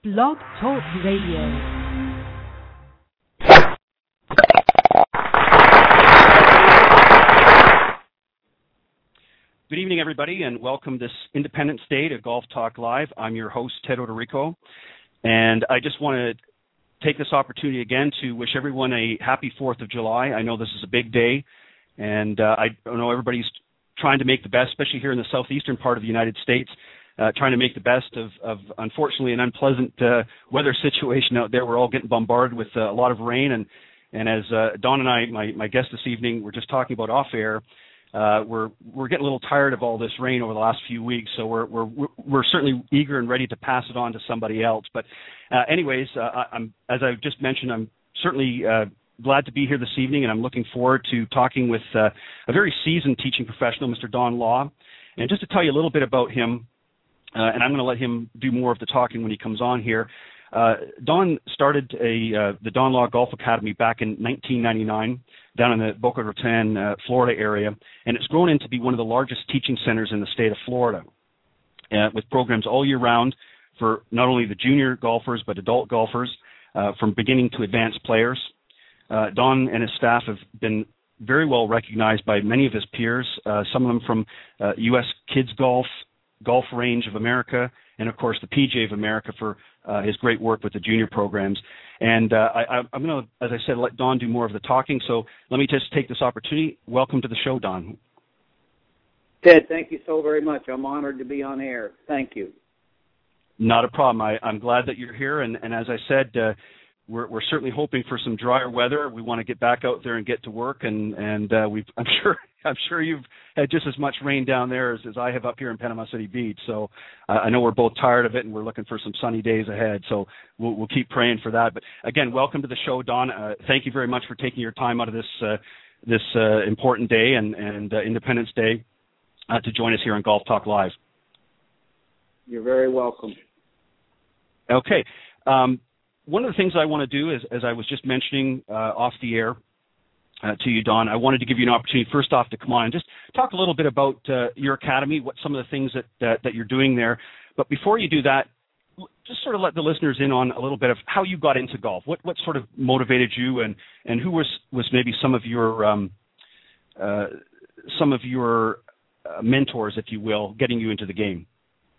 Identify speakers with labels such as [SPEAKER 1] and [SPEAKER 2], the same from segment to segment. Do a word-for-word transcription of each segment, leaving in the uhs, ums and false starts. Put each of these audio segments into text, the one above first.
[SPEAKER 1] Blog Talk Radio.
[SPEAKER 2] Good evening, everybody, and welcome this Independence Day to Golf Talk Live. I'm your host, Ted Odorico, and I just want to take this opportunity again to wish everyone a happy fourth of July. I know this is a big day, and uh, I know everybody's trying to make the best, especially here in the southeastern part of the United States, uh, trying to make the best of, of unfortunately, an unpleasant uh, weather situation out there. We're all getting bombarded with uh, a lot of rain, and, and as uh, Don and I, my, my guest this evening, we're just talking about off-air, Uh, we're we're getting a little tired of all this rain over the last few weeks, so we're we're we're certainly eager and ready to pass it on to somebody else. But, uh, anyways, uh, I, I'm as I just mentioned, I'm certainly uh, glad to be here this evening, and I'm looking forward to talking with uh, a very seasoned teaching professional, Mister Don Law. And just to tell you a little bit about him, uh, and I'm going to let him do more of the talking when he comes on here. Uh, Don started a uh, the Don Law Golf Academy back in nineteen ninety-nine down in the Boca Raton, uh, Florida area, and it's grown into be one of the largest teaching centers in the state of Florida, uh, with programs all year round for not only the junior golfers but adult golfers, uh, from beginning to advanced players. Uh, Don and his staff have been very well recognized by many of his peers, uh, some of them from uh, U S Kids Golf, Golf Range of America, and of course the P G A of America for uh, his great work with the junior programs. And uh, I, I'm going to, as I said, let Don do more of the talking. So let me just take this opportunity. Welcome to the show, Don.
[SPEAKER 3] Ted, thank you so very much. I'm honored to be on air. Thank you.
[SPEAKER 2] Not a problem. I, I'm glad that you're here. And, and as I said, uh, we're, we're certainly hoping for some drier weather. We want to get back out there and get to work. And, and uh, we've, I'm sure I'm sure you've had just as much rain down there as, as I have up here in Panama City Beach. So uh, I know we're both tired of it, and we're looking for some sunny days ahead. So we'll, we'll keep praying for that. But again, welcome to the show, Don. Uh, thank you very much for taking your time out of this uh, this uh, important day and, and uh, Independence Day uh, to join us here on Golf Talk Live.
[SPEAKER 3] You're very welcome.
[SPEAKER 2] Okay. Um, one of the things I want to do is, as I was just mentioning uh, off the air, Uh, to you, Don, I wanted to give you an opportunity, first off, to come on and just talk a little bit about uh, your academy, what some of the things that, that that you're doing there. But before you do that, just sort of let the listeners in on a little bit of how you got into golf. What what sort of motivated you, and, and who was, was maybe some of your um, uh, some of your uh, mentors, if you will, getting you into the game?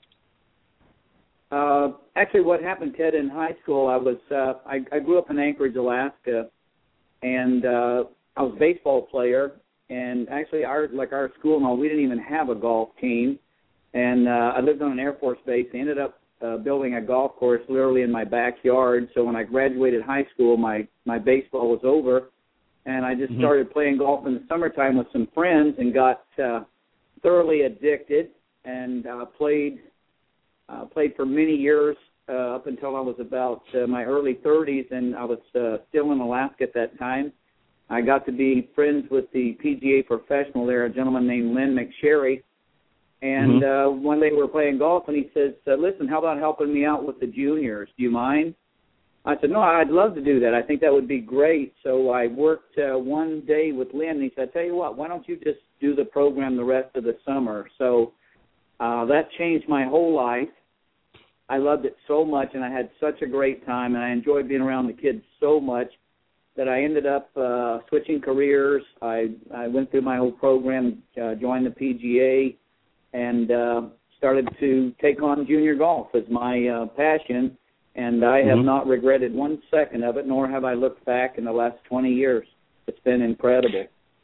[SPEAKER 3] Uh, actually, what happened, Ted, in high school, I was uh, I, I grew up in Anchorage, Alaska, and uh, I was a baseball player, and actually, our like our school and all, we didn't even have a golf team, and uh, I lived on an Air Force base. I ended up uh, building a golf course literally in my backyard, so when I graduated high school, my, my baseball was over, and I just mm-hmm. started playing golf in the summertime with some friends and got uh, thoroughly addicted, and uh, played, uh, played for many years, uh, up until I was about uh, my early thirties, and I was uh, still in Alaska at that time. I got to be friends with the P G A professional there, a gentleman named Lynn McSherry. And mm-hmm. uh, one day we were playing golf, and he says, uh, listen, how about helping me out with the juniors? Do you mind? I said, no, I'd love to do that. I think that would be great. So I worked uh, one day with Lynn, and he said, I tell you what, why don't you just do the program the rest of the summer? So uh, that changed my whole life. I loved it so much, and I had such a great time, and I enjoyed being around the kids so much that I ended up uh, switching careers. I, I went through my whole program, uh, joined the P G A, and uh, started to take on junior golf as my uh, passion, and I have mm-hmm. not regretted one second of it, nor have I looked back in the last twenty years. It's been incredible.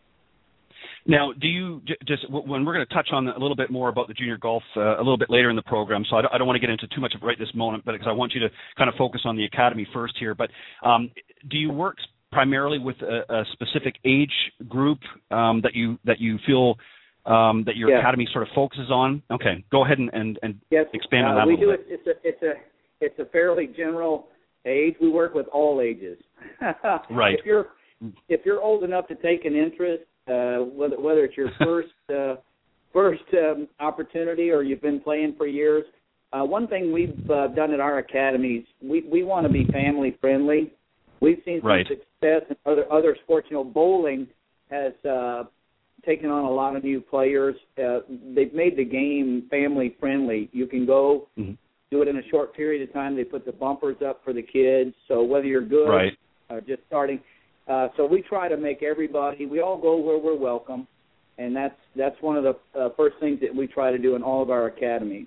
[SPEAKER 2] Now, do you just, when we're going to touch on a little bit more about the junior golf uh, a little bit later in the program, so I don't, I don't want to get into too much of it right this moment, but because I want you to kind of focus on the academy first here, but um, do you work primarily with a, a specific age group um, that you that you feel um, that your
[SPEAKER 3] yes.
[SPEAKER 2] academy sort of focuses on? Okay, go ahead and, and, and
[SPEAKER 3] yes.
[SPEAKER 2] expand
[SPEAKER 3] uh,
[SPEAKER 2] on that
[SPEAKER 3] we
[SPEAKER 2] a little
[SPEAKER 3] do
[SPEAKER 2] bit.
[SPEAKER 3] It, it's, a, it's, a, it's a fairly general age. We work with all ages.
[SPEAKER 2] Right.
[SPEAKER 3] If you're, if you're old enough to take an interest, uh, whether, whether it's your first, uh, first um, opportunity or you've been playing for years, uh, one thing we've uh, done at our academies, we, we want to be family friendly. We've seen some
[SPEAKER 2] right.
[SPEAKER 3] success in other, other sports. You know, bowling has uh, taken on a lot of new players. Uh, they've made the game family friendly. You can go mm-hmm. do it in a short period of time. They put the bumpers up for the kids. So whether you're good
[SPEAKER 2] right.
[SPEAKER 3] or just starting, uh, so we try to make everybody. We all go where we're welcome, and that's that's one of the uh, first things that we try to do in all of our academies.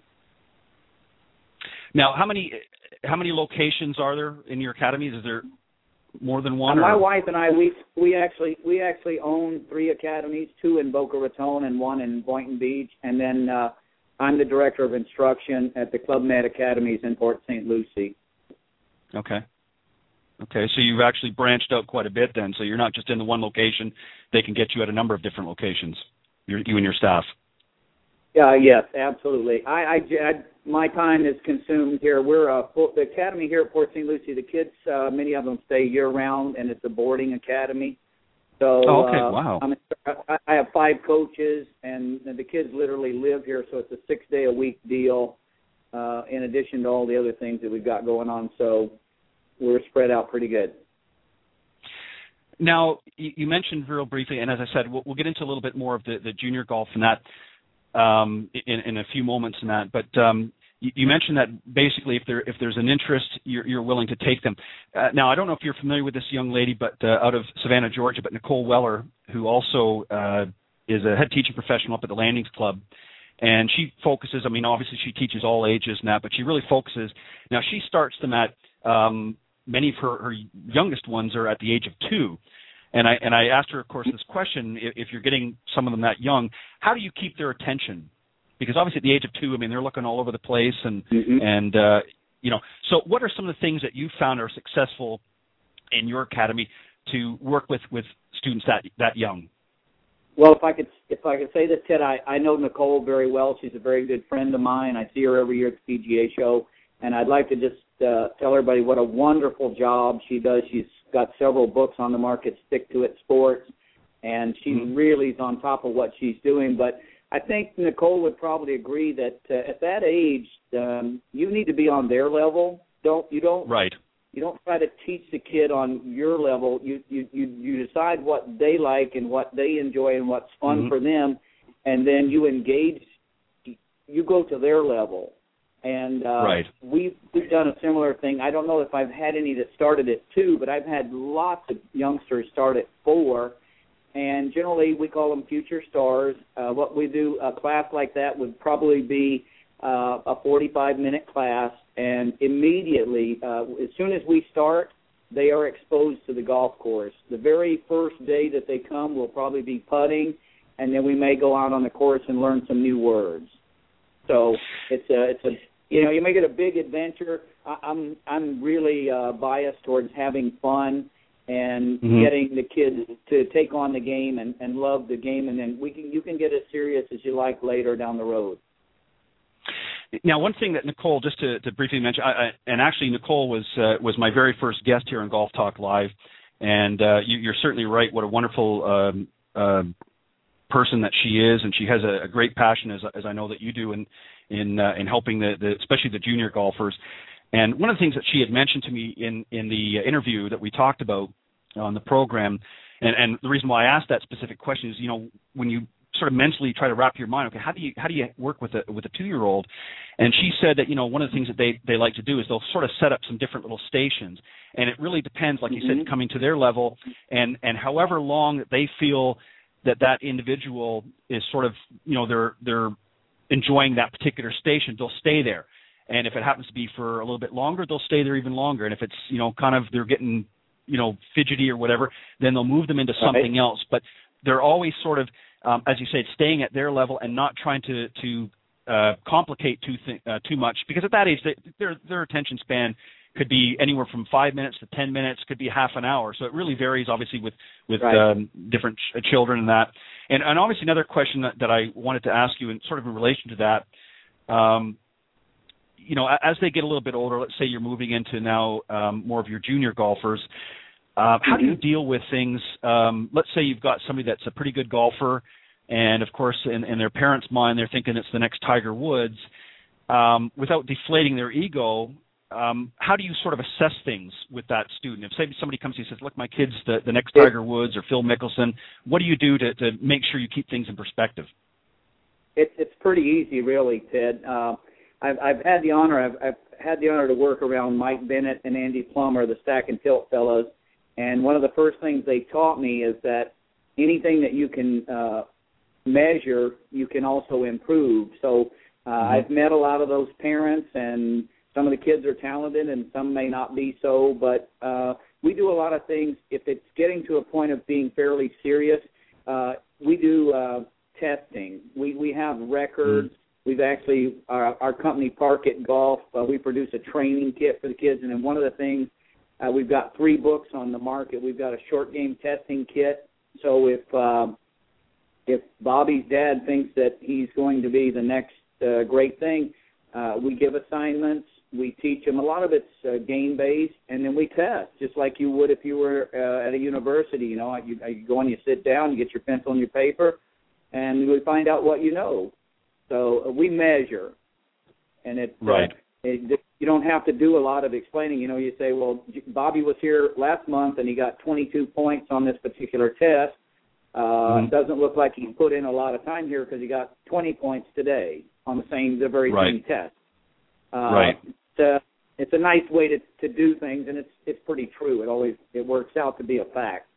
[SPEAKER 2] Now, how many how many locations are there in your academies? Is there more than one?
[SPEAKER 3] Uh, my
[SPEAKER 2] or?
[SPEAKER 3] wife and I, we we actually we actually own three academies, two in Boca Raton and one in Boynton Beach, and then uh, I'm the director of instruction at the Club Med Academies in Port Saint Lucie.
[SPEAKER 2] Okay. Okay, so you've actually branched out quite a bit then. So you're not just in the one location; they can get you at a number of different locations. You and your staff.
[SPEAKER 3] Yeah, yes, absolutely. I, I, I my time is consumed here. We're uh, the academy here at Port Saint Lucie. The kids, uh, many of them stay year round, and it's a boarding academy. So,
[SPEAKER 2] oh, okay,
[SPEAKER 3] uh,
[SPEAKER 2] wow.
[SPEAKER 3] I'm, I have five coaches, and the kids literally live here. So it's a six day a week deal. Uh, in addition to all the other things that we've got going on, so we're spread out pretty good.
[SPEAKER 2] Now, you mentioned real briefly, and as I said, we'll, we'll get into a little bit more of the, the junior golf and that. Um, in, in a few moments in that, but um, you, you mentioned that basically if there if there's an interest, you're, you're willing to take them. Uh, now, I don't know if you're familiar with this young lady, but uh, out of Savannah, Georgia, but Nicole Weller, who also uh, is a head teaching professional up at the Landings Club, and she focuses. I mean, obviously she teaches all ages and that, but she really focuses. Now, she starts them at um, many of her, her youngest ones are at the age of two. And I and I asked her, of course, this question: if, if you're getting some of them that young, how do you keep their attention? Because obviously, at the age of two, I mean, they're looking all over the place, and
[SPEAKER 3] mm-hmm.
[SPEAKER 2] and uh, you know. So, what are some of the things that you found are successful in your academy to work with, with students that that young?
[SPEAKER 3] Well, if I could if I could say this, Ted, I, I know Nicole very well. She's a very good friend of mine. I see her every year at the P G A show, and I'd like to just uh, tell everybody what a wonderful job she does. She's got several books on the market, Stick to It Sports, and she mm-hmm. really is on top of what she's doing. But I think Nicole would probably agree that uh, at that age, um, you need to be on their level. Don't you don't
[SPEAKER 2] right.
[SPEAKER 3] You don't try to teach the kid on your level. You you you, you decide what they like and what they enjoy and what's fun mm-hmm. for them, and then you engage. You go to their level. And uh,
[SPEAKER 2] right.
[SPEAKER 3] we've, we've done a similar thing. I don't know if I've had any that started at two, but I've had lots of youngsters start at four. And generally, we call them future stars. Uh, what we do, a class like that would probably be uh, a forty-five minute class. And immediately, uh, as soon as we start, they are exposed to the golf course. The very first day that they come, we'll probably be putting, and then we may go out on the course and learn some new words. So it's a, it's a, you know, you make it a big adventure. I, I'm, I'm really uh, biased towards having fun and mm-hmm. getting the kids to take on the game and, and love the game, and then we can, you can get as serious as you like later down the road.
[SPEAKER 2] Now, one thing that Nicole, just to, to briefly mention, I, I, and actually Nicole was uh, was my very first guest here on Golf Talk Live, and uh, you, you're certainly right. What a wonderful um, uh, person that she is, and she has a, a great passion, as as I know that you do, in in uh, in helping the, the especially the junior golfers. And one of the things that she had mentioned to me in in the interview that we talked about on the program, and, and the reason why I asked that specific question is, you know, when you sort of mentally try to wrap your mind, okay, how do you how do you work with a with a two-year-old? And she said that, you know, one of the things that they they like to do is they'll sort of set up some different little stations, and it really depends, like mm-hmm. you said, coming to their level, and and however long that they feel that that individual is sort of, you know, they're they're enjoying that particular station, they'll stay there. And if it happens to be for a little bit longer, they'll stay there even longer. And if it's, you know, kind of they're getting, you know, fidgety or whatever, then they'll move them into something right. else. But they're always sort of, um, as you said, staying at their level and not trying to to uh, complicate too th- uh, too much, because at that age, they, their their attention span could be anywhere from five minutes to ten minutes, could be half an hour. So it really varies, obviously, with with right. um, different ch- children and that. And, and obviously, another question that, that I wanted to ask you, and sort of in relation to that. Um, You know, as they get a little bit older, let's say you're moving into now um, more of your junior golfers, uh, how mm-hmm. do you deal with things? Um, let's say you've got somebody that's a pretty good golfer, and of course, in, in their parents' mind, they're thinking it's the next Tiger Woods. Um, without deflating their ego, um, how do you sort of assess things with that student? If say somebody comes to you and says, "Look, my kid's the, the next Tiger Woods or Phil Mickelson," what do you do to, to make sure you keep things in perspective?
[SPEAKER 3] It's it's pretty easy, really, Ted. Uh, I've, I've had the honor. I've, I've had the honor to work around Mike Bennett and Andy Plummer, the Stack and Tilt fellows. And one of the first things they taught me is that anything that you can uh, measure, you can also improve. So uh, mm-hmm. I've met a lot of those parents, and some of the kids are talented and some may not be so. But uh, we do a lot of things. If it's getting to a point of being fairly serious, uh, we do uh, testing. We, we have records. Mm-hmm. We've actually, our, our company, Park It Golf, uh, we produce a training kit for the kids. And then one of the things, uh, we've got three books on the market. We've got a short game testing kit. So if uh, if Bobby's dad thinks that he's going to be the next uh, great thing, uh, we give assignments. We teach him. A lot of it's uh, game-based, and then we test, just like you would if you were uh, at a university. You know, you, you go and you sit down, you get your pencil and your paper, and we find out what you know. So uh, we measure, and it,
[SPEAKER 2] right.
[SPEAKER 3] Uh, it, you don't have to do a lot of explaining. You know, you say, well, Bobby was here last month, and he got twenty-two points on this particular test. Uh, mm-hmm. It doesn't look like he put in a lot of time here because he got twenty points today on the same, the very
[SPEAKER 2] right.
[SPEAKER 3] same test. Uh,
[SPEAKER 2] right.
[SPEAKER 3] It's a, it's a nice way to, to do things, and it's it's pretty true. It always it works out to be a fact.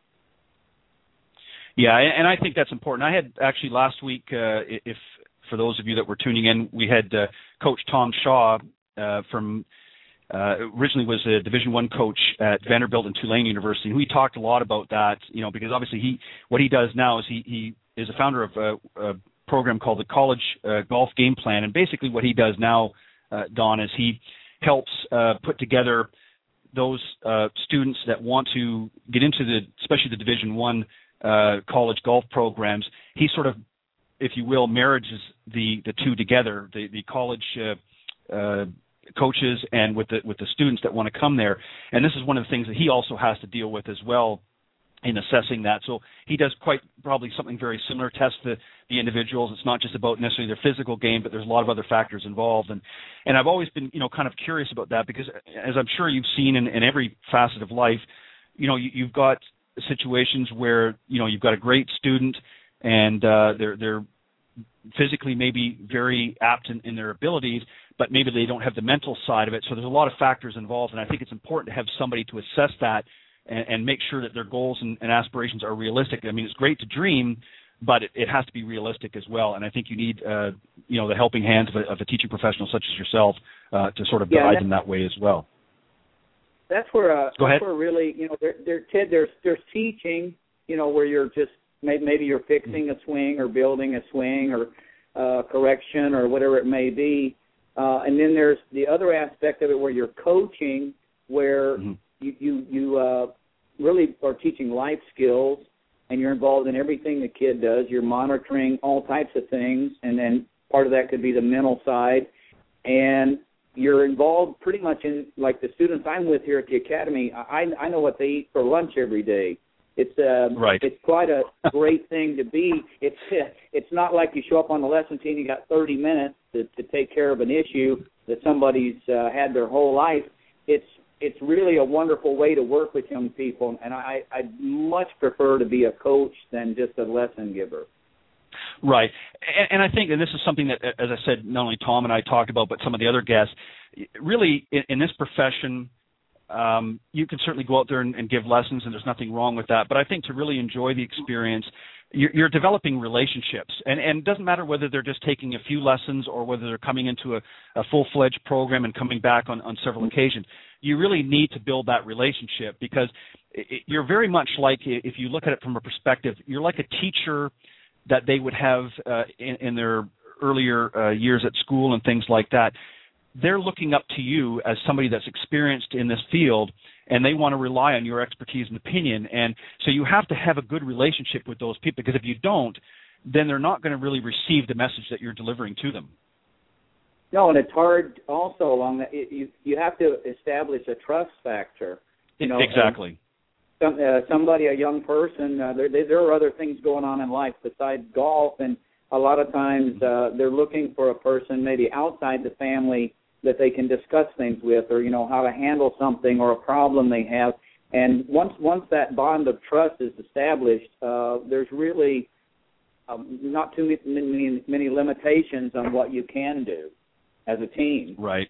[SPEAKER 2] Yeah, and I think that's important. I had actually last week, uh, if for those of you that were tuning in, we had uh, Coach Tom Shaw uh, from uh, originally was a Division One coach at Vanderbilt and Tulane University, and we talked a lot about that. You know, because obviously he what he does now is he he is a founder of a, a program called the College uh, Golf Game Plan, and basically what he does now, uh, Don, is he helps uh, put together those uh, students that want to get into the, especially the Division One uh, college golf programs. He sort of, if you will, marriages the, the two together, the the college uh, uh, coaches and with the with the students that want to come there. And this is one of the things that he also has to deal with as well in assessing that. So he does quite probably something very similar, test the, the individuals. It's not just about necessarily their physical game, but there's a lot of other factors involved. And and I've always been, you know, kind of curious about that because, as I'm sure you've seen in, in every facet of life, you know, you, you've got situations where, you know, you've got a great student and uh, they're they're physically maybe very apt in, in their abilities, but maybe they don't have the mental side of it. So there's a lot of factors involved, and I think it's important to have somebody to assess that and, and make sure that their goals and, and aspirations are realistic. I mean, it's great to dream, but it, it has to be realistic as well. And I think you need, uh, you know, the helping hands of a, of a teaching professional such as yourself uh, to sort of
[SPEAKER 3] yeah,
[SPEAKER 2] guide them that way as well.
[SPEAKER 3] That's where, uh,
[SPEAKER 2] Go
[SPEAKER 3] that's
[SPEAKER 2] ahead.
[SPEAKER 3] where really, you know, there, there, Ted, there's, there's teaching, you know, where you're just, maybe, maybe you're fixing a swing or building a swing or uh, correction or whatever it may be. Uh, and then there's the other aspect of it where you're coaching, where mm-hmm. you, you, you uh, really are teaching life skills, and you're involved in everything the kid does. You're monitoring all types of things, and then part of that could be the mental side. And you're involved pretty much in, like the students I'm with here at the academy, I, I know what they eat for lunch every day. It's uh,
[SPEAKER 2] right.
[SPEAKER 3] It's quite a great thing to be. It's it's not like you show up on the lesson team, you got thirty minutes to, to take care of an issue that somebody's uh, had their whole life. It's it's really a wonderful way to work with young people, and I I much prefer to be a coach than just a lesson giver.
[SPEAKER 2] Right, and, and I think, and this is something that, as I said, not only Tom and I talked about, but some of the other guests, really in, in this profession, um, you can certainly go out there and, and give lessons, and there's nothing wrong with that. But I think to really enjoy the experience, you're, you're developing relationships, and, and it doesn't matter whether they're just taking a few lessons or whether they're coming into a, a full-fledged program and coming back on, on several occasions. You really need to build that relationship because it, you're very much like, if you look at it from a perspective, you're like a teacher that they would have uh, in, in their earlier uh, years at school and things like that. They're looking up to you as somebody that's experienced in this field, and they want to rely on your expertise and opinion. And so you have to have a good relationship with those people, because if you don't, then they're not going to really receive the message that you're delivering to them.
[SPEAKER 3] No, and it's hard also along that. You you have to establish a trust factor. You know,
[SPEAKER 2] exactly.
[SPEAKER 3] Some, uh, somebody, a young person, uh, there there are other things going on in life besides golf, and a lot of times uh, they're looking for a person maybe outside the family that they can discuss things with, or, you know, how to handle something or a problem they have. And once once that bond of trust is established, uh, there's really um, not too many, many limitations on what you can do. as a team.
[SPEAKER 2] Right.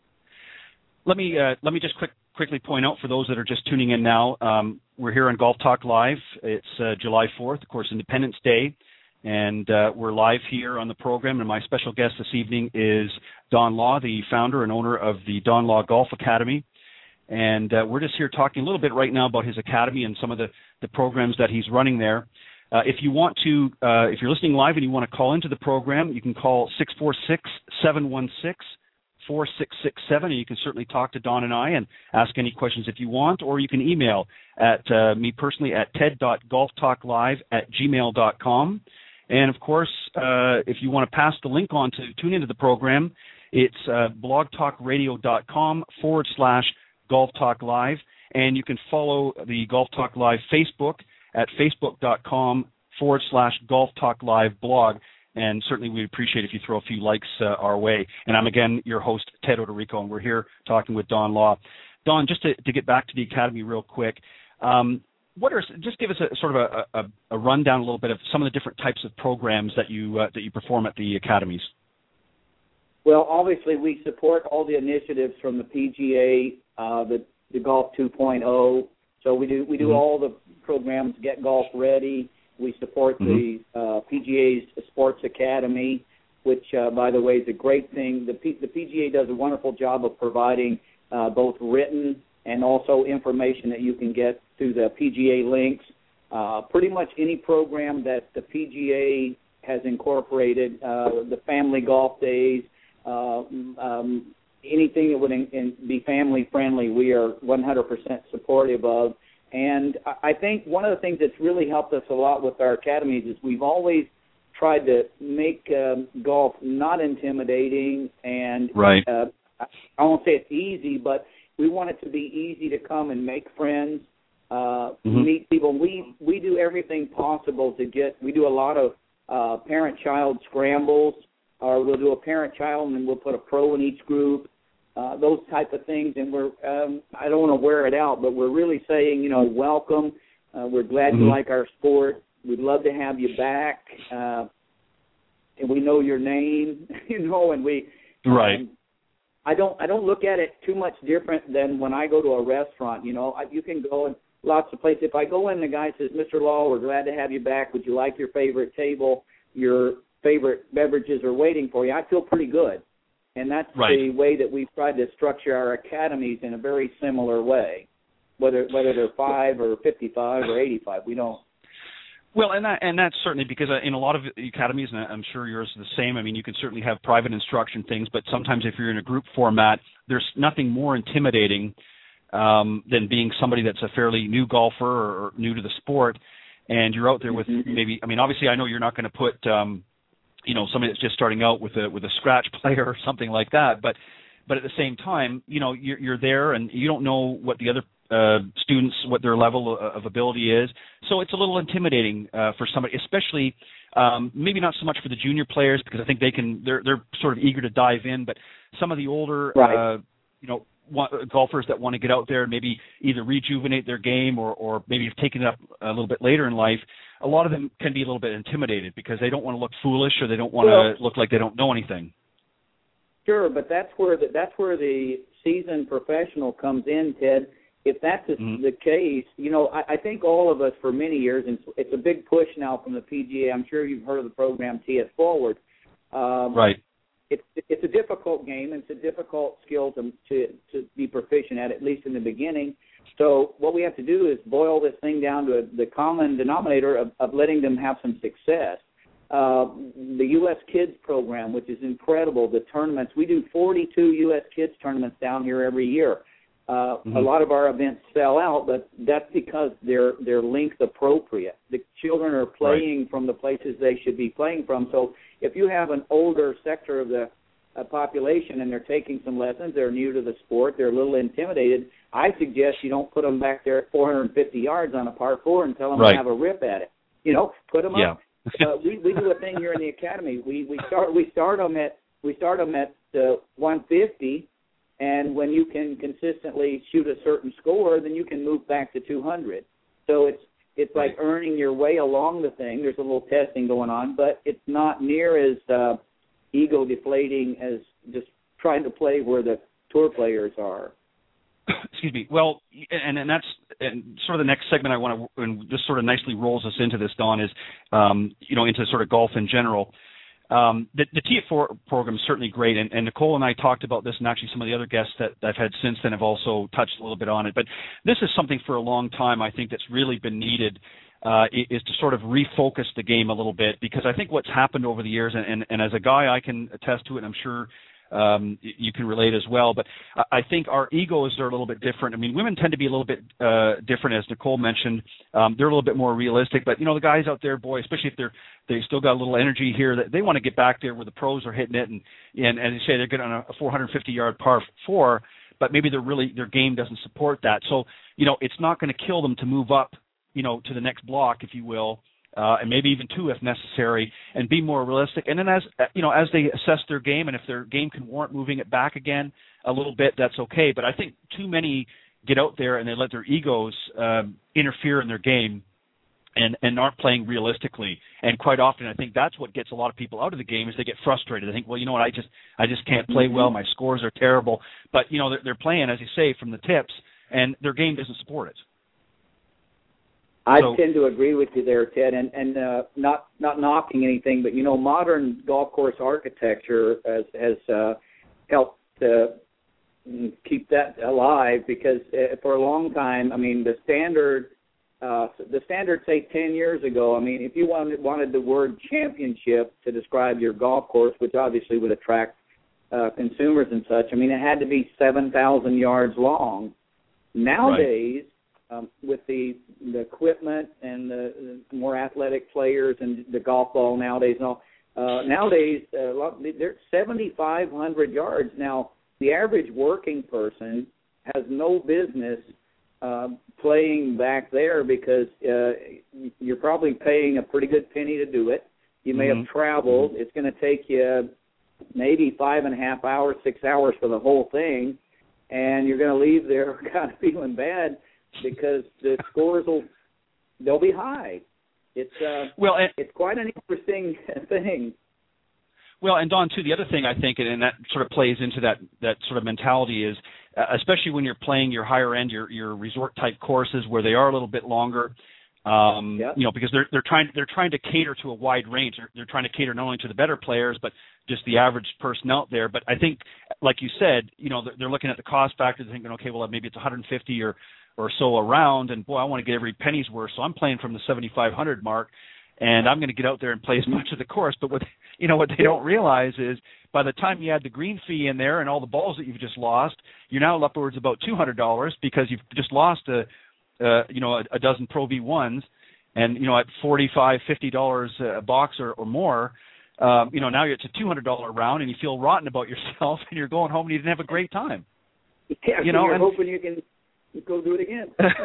[SPEAKER 2] Let me uh, let me just quick, quickly point out for those that are just tuning in now, um, we're here on Golf Talk Live. It's uh, July fourth, of course, Independence Day, and uh, we're live here on the program. And my special guest this evening is Don Law, the founder and owner of the Don Law Golf Academy. And uh, we're just here talking a little bit right now about his academy and some of the, the programs that he's running there. Uh, if you want to, uh, if you're listening live and you want to call into the program, you can call six four six, seven one six, four six six seven, and you can certainly talk to Don and I and ask any questions if you want, or you can email at uh, me personally at ted dot golf talk live at gmail dot com. And, of course, uh, if you want to pass the link on to tune into the program, it's uh, blogtalkradio.com forward slash Golf Talk Live, and you can follow the Golf Talk Live Facebook at facebook.com forward slash Golf Talk Live blog, and certainly we'd appreciate if you throw a few likes uh, our way. And I'm, again, your host, Ted Odorico, and we're here talking with Don Law. Don, just to, to get back to the Academy real quick, um, what are just give us a sort of a, a, a rundown a little bit of some of the different types of programs that you uh, that you perform at the academies.
[SPEAKER 3] Well, obviously, we support all the initiatives from the P G A, uh, the, the Golf two point oh. So we do we do mm-hmm. all the programs, Get Golf Ready. We support mm-hmm. the uh, P G A's Sports Academy, which, uh, by the way, is a great thing. The, P, the P G A does a wonderful job of providing uh, both written and also information that you can get through the P G A links. Uh, pretty much any program that the P G A has incorporated, uh, the family golf days, Uh, um, anything that would in, in be family-friendly, we are one hundred percent supportive of. And I think one of the things that's really helped us a lot with our academies is we've always tried to make um, golf not intimidating. And
[SPEAKER 2] right.
[SPEAKER 3] uh, I won't say it's easy, but we want it to be easy to come and make friends, uh, mm-hmm. meet people. We, we do everything possible to get – we do a lot of uh, parent-child scrambles. Or we'll do a parent-child, and then we'll put a pro in each group, uh, those type of things. And we're, um, I don't want to wear it out, but we're really saying, you know, welcome. Uh, we're glad mm-hmm. you like our sport. We'd love to have you back. Uh, and we know your name, you know, and we.
[SPEAKER 2] Right.
[SPEAKER 3] Um, I don't, I don't look at it too much different than when I go to a restaurant. You know, I, you can go in lots of places. If I go in, the guy says, Mister Law, we're glad to have you back. Would you like your favorite table? Your favorite beverages are waiting for you. I feel pretty good. And that's
[SPEAKER 2] right.
[SPEAKER 3] the way that we've tried to structure our academies in a very similar way, whether whether they're five or fifty-five or eighty-five. We don't.
[SPEAKER 2] Well, and that, and that's certainly because uh, in a lot of academies, and I'm sure yours is the same, I mean, you can certainly have private instruction things, but sometimes if you're in a group format, there's nothing more intimidating um, than being somebody that's a fairly new golfer or, or new to the sport, and you're out there with mm-hmm. maybe, I mean, obviously I know you're not going to put um, – you know, somebody that's just starting out with a with a scratch player or something like that. But but at the same time, you know, you're, you're there and you don't know what the other uh, students, what their level of ability is. So it's a little intimidating uh, for somebody, especially um, maybe not so much for the junior players because I think they can they're they're sort of eager to dive in. But some of the older,
[SPEAKER 3] right.
[SPEAKER 2] uh, you know, golfers that want to get out there and maybe either rejuvenate their game or, or maybe have taken it up a little bit later in life, a lot of them can be a little bit intimidated because they don't want to look foolish or they don't want well, to look like they don't know anything.
[SPEAKER 3] Sure, but that's where the, that's where the seasoned professional comes in, Ted. If that's mm-hmm. the case, you know, I, I think all of us for many years, and it's a big push now from the P G A. I'm sure you've heard of the program Tee It Forward. Um,
[SPEAKER 2] right.
[SPEAKER 3] It's it's a difficult game, and it's a difficult skill to, to to be proficient at, at least in the beginning. So what we have to do is boil this thing down to a, the common denominator of, of letting them have some success. Uh, the U S Kids program, which is incredible, the tournaments. We do forty-two U S Kids tournaments down here every year. Uh, mm-hmm. A lot of our events sell out, but that's because they're they're length appropriate. The children are playing right. from the places they should be playing from. So if you have an older sector of the uh, population and they're taking some lessons, they're new to the sport, they're a little intimidated, I suggest you don't put them back there at four hundred fifty yards on a par four and tell them
[SPEAKER 2] right.
[SPEAKER 3] to have a rip at it. You know, put them
[SPEAKER 2] yeah.
[SPEAKER 3] up. uh, we we do a thing here in the academy. We we start we start them at we start them at uh, one fifty. And when you can consistently shoot a certain score, then you can move back to two hundred. So it's it's like earning your way along the thing. There's a little testing going on, but it's not near as uh, ego-deflating as just trying to play where the tour players are.
[SPEAKER 2] Excuse me. Well, and, and that's and sort of the next segment I want to, and this sort of nicely rolls us into this, Don, is, um, you know, into sort of golf in general. Um, the, the T F four program is certainly great, and, and Nicole and I talked about this, and actually some of the other guests that, that I've had since then have also touched a little bit on it. But this is something for a long time I think that's really been needed, uh, is to sort of refocus the game a little bit, because I think what's happened over the years, and, and, and as a guy I can attest to it, and I'm sure Um, you can relate as well, but I think our egos are a little bit different. I mean, women tend to be a little bit uh, different, as Nicole mentioned. Um, they're a little bit more realistic, but you know, the guys out there, boy, especially if they're they still got a little energy here, that they want to get back there where the pros are hitting it, and and as you say, they're getting on a four hundred fifty yard par four, but maybe they're really their game doesn't support that. So you know, it's not going to kill them to move up, you know, to the next block, if you will. Uh, and maybe even two if necessary, and be more realistic. And then as you know, as they assess their game, and if their game can warrant moving it back again a little bit, that's okay. But I think too many get out there and they let their egos um, interfere in their game, and, and aren't playing realistically. And quite often, I think that's what gets a lot of people out of the game, is they get frustrated. They think, well, you know what, I just I just can't play well. My scores are terrible. But you know, they're, they're playing, as you say, from the tips, and their game doesn't support it.
[SPEAKER 3] I
[SPEAKER 2] so,
[SPEAKER 3] tend to agree with you there, Ted, and, and uh, not not knocking anything, but, you know, modern golf course architecture has, has uh, helped uh, keep that alive, because uh, for a long time, I mean, the standard, uh, the standard, say, ten years ago, I mean, if you wanted, wanted the word championship to describe your golf course, which obviously would attract uh, consumers and such, I mean, it had to be seven thousand yards long. Nowadays, right. Um, with the, the equipment and the, the more athletic players and the golf ball nowadays, and all, uh, nowadays uh, they're seventy-five hundred yards. Now, the average working person has no business uh, playing back there, because uh, you're probably paying a pretty good penny to do it. You may mm-hmm. have traveled. Mm-hmm. It's going to take you maybe five and a half hours, six hours for the whole thing, and you're going to leave there kind of feeling bad, because the scores will they'll be high. It's uh, well, and, it's quite an interesting thing.
[SPEAKER 2] Well, and Don, too, the other thing I think, and that sort of plays into that that sort of mentality, is uh, especially when you're playing your higher end, your your resort type courses where they are a little bit longer. Um, yep. You know, because they're they're trying they're trying to cater to a wide range. They're, they're trying to cater not only to the better players, but just the average person out there. But I think, like you said, you know, they're, they're looking at the cost factor. They're thinking, okay, well, maybe it's one hundred fifty or or so around, and boy, I want to get every penny's worth, so I'm playing from the seventy-five hundred mark, and I'm going to get out there and play as much of the course. But what you know what they don't realize is, by the time you add the green fee in there and all the balls that you've just lost, you're now upwards about two hundred dollars, because you've just lost a uh, you know a, a dozen Pro V ones, and you know at forty-five, fifty dollars a box or, or more. Um, you know now it's a two hundred dollars round, and you feel rotten about yourself, and you're going home and you didn't have a great time.
[SPEAKER 3] Yeah,
[SPEAKER 2] you know,
[SPEAKER 3] you're
[SPEAKER 2] and,
[SPEAKER 3] hoping you can go do it again.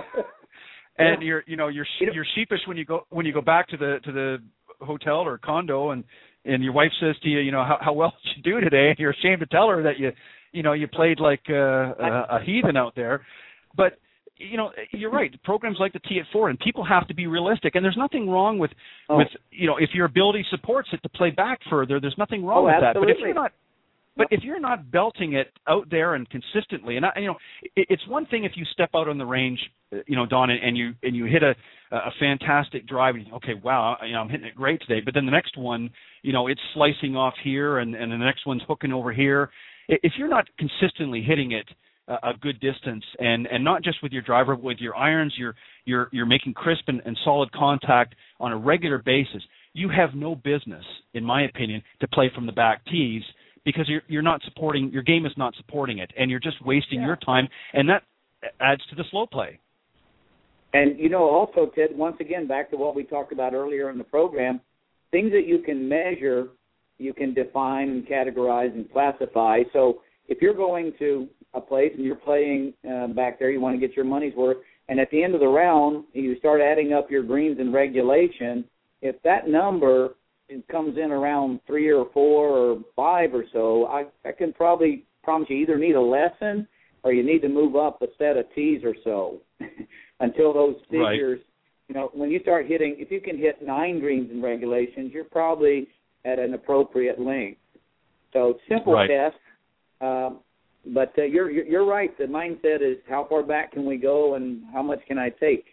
[SPEAKER 2] And you're, you know, you're you're sheepish when you go when you go back to the to the hotel or condo, and, and your wife says to you, you know, how, how well did you do today? And you're ashamed to tell her that you, you know, you played like uh, a, a heathen out there. But you know, you're right. Programs like the T F four, and people have to be realistic. And there's nothing wrong with oh. with you know, if your ability supports it to play back further, there's nothing wrong
[SPEAKER 3] oh,
[SPEAKER 2] with
[SPEAKER 3] absolutely.
[SPEAKER 2] that. But if you're not But if you're not belting it out there and consistently, and I, you know, it, it's one thing if you step out on the range, you know, Don, and, and you and you hit a a fantastic drive, and you, okay, wow, you know, I'm hitting it great today. But then the next one, you know, it's slicing off here, and, and the next one's hooking over here. If you're not consistently hitting it a, a good distance, and, and not just with your driver, but with your irons, you're you're you're making crisp and, and solid contact on a regular basis, you have no business, in my opinion, to play from the back tees, because you're you're not supporting, your game is not supporting it, and you're just wasting yeah. your time, and that adds to the slow play.
[SPEAKER 3] And, you know, also, Ted, once again, back to what we talked about earlier in the program, things that you can measure, you can define and categorize and classify. So if you're going to a place and you're playing uh, back there, you want to get your money's worth, and at the end of the round, you start adding up your greens in regulation, if that number it comes in around three or four or five or so, I, I can probably promise you either need a lesson or you need to move up a set of tees or so until those figures, right. you know, when you start hitting, if you can hit nine greens in regulations, you're probably at an appropriate length. So simple
[SPEAKER 2] right.
[SPEAKER 3] test, Uh, but uh, you're you're right. The mindset is how far back can we go, and how much can I take?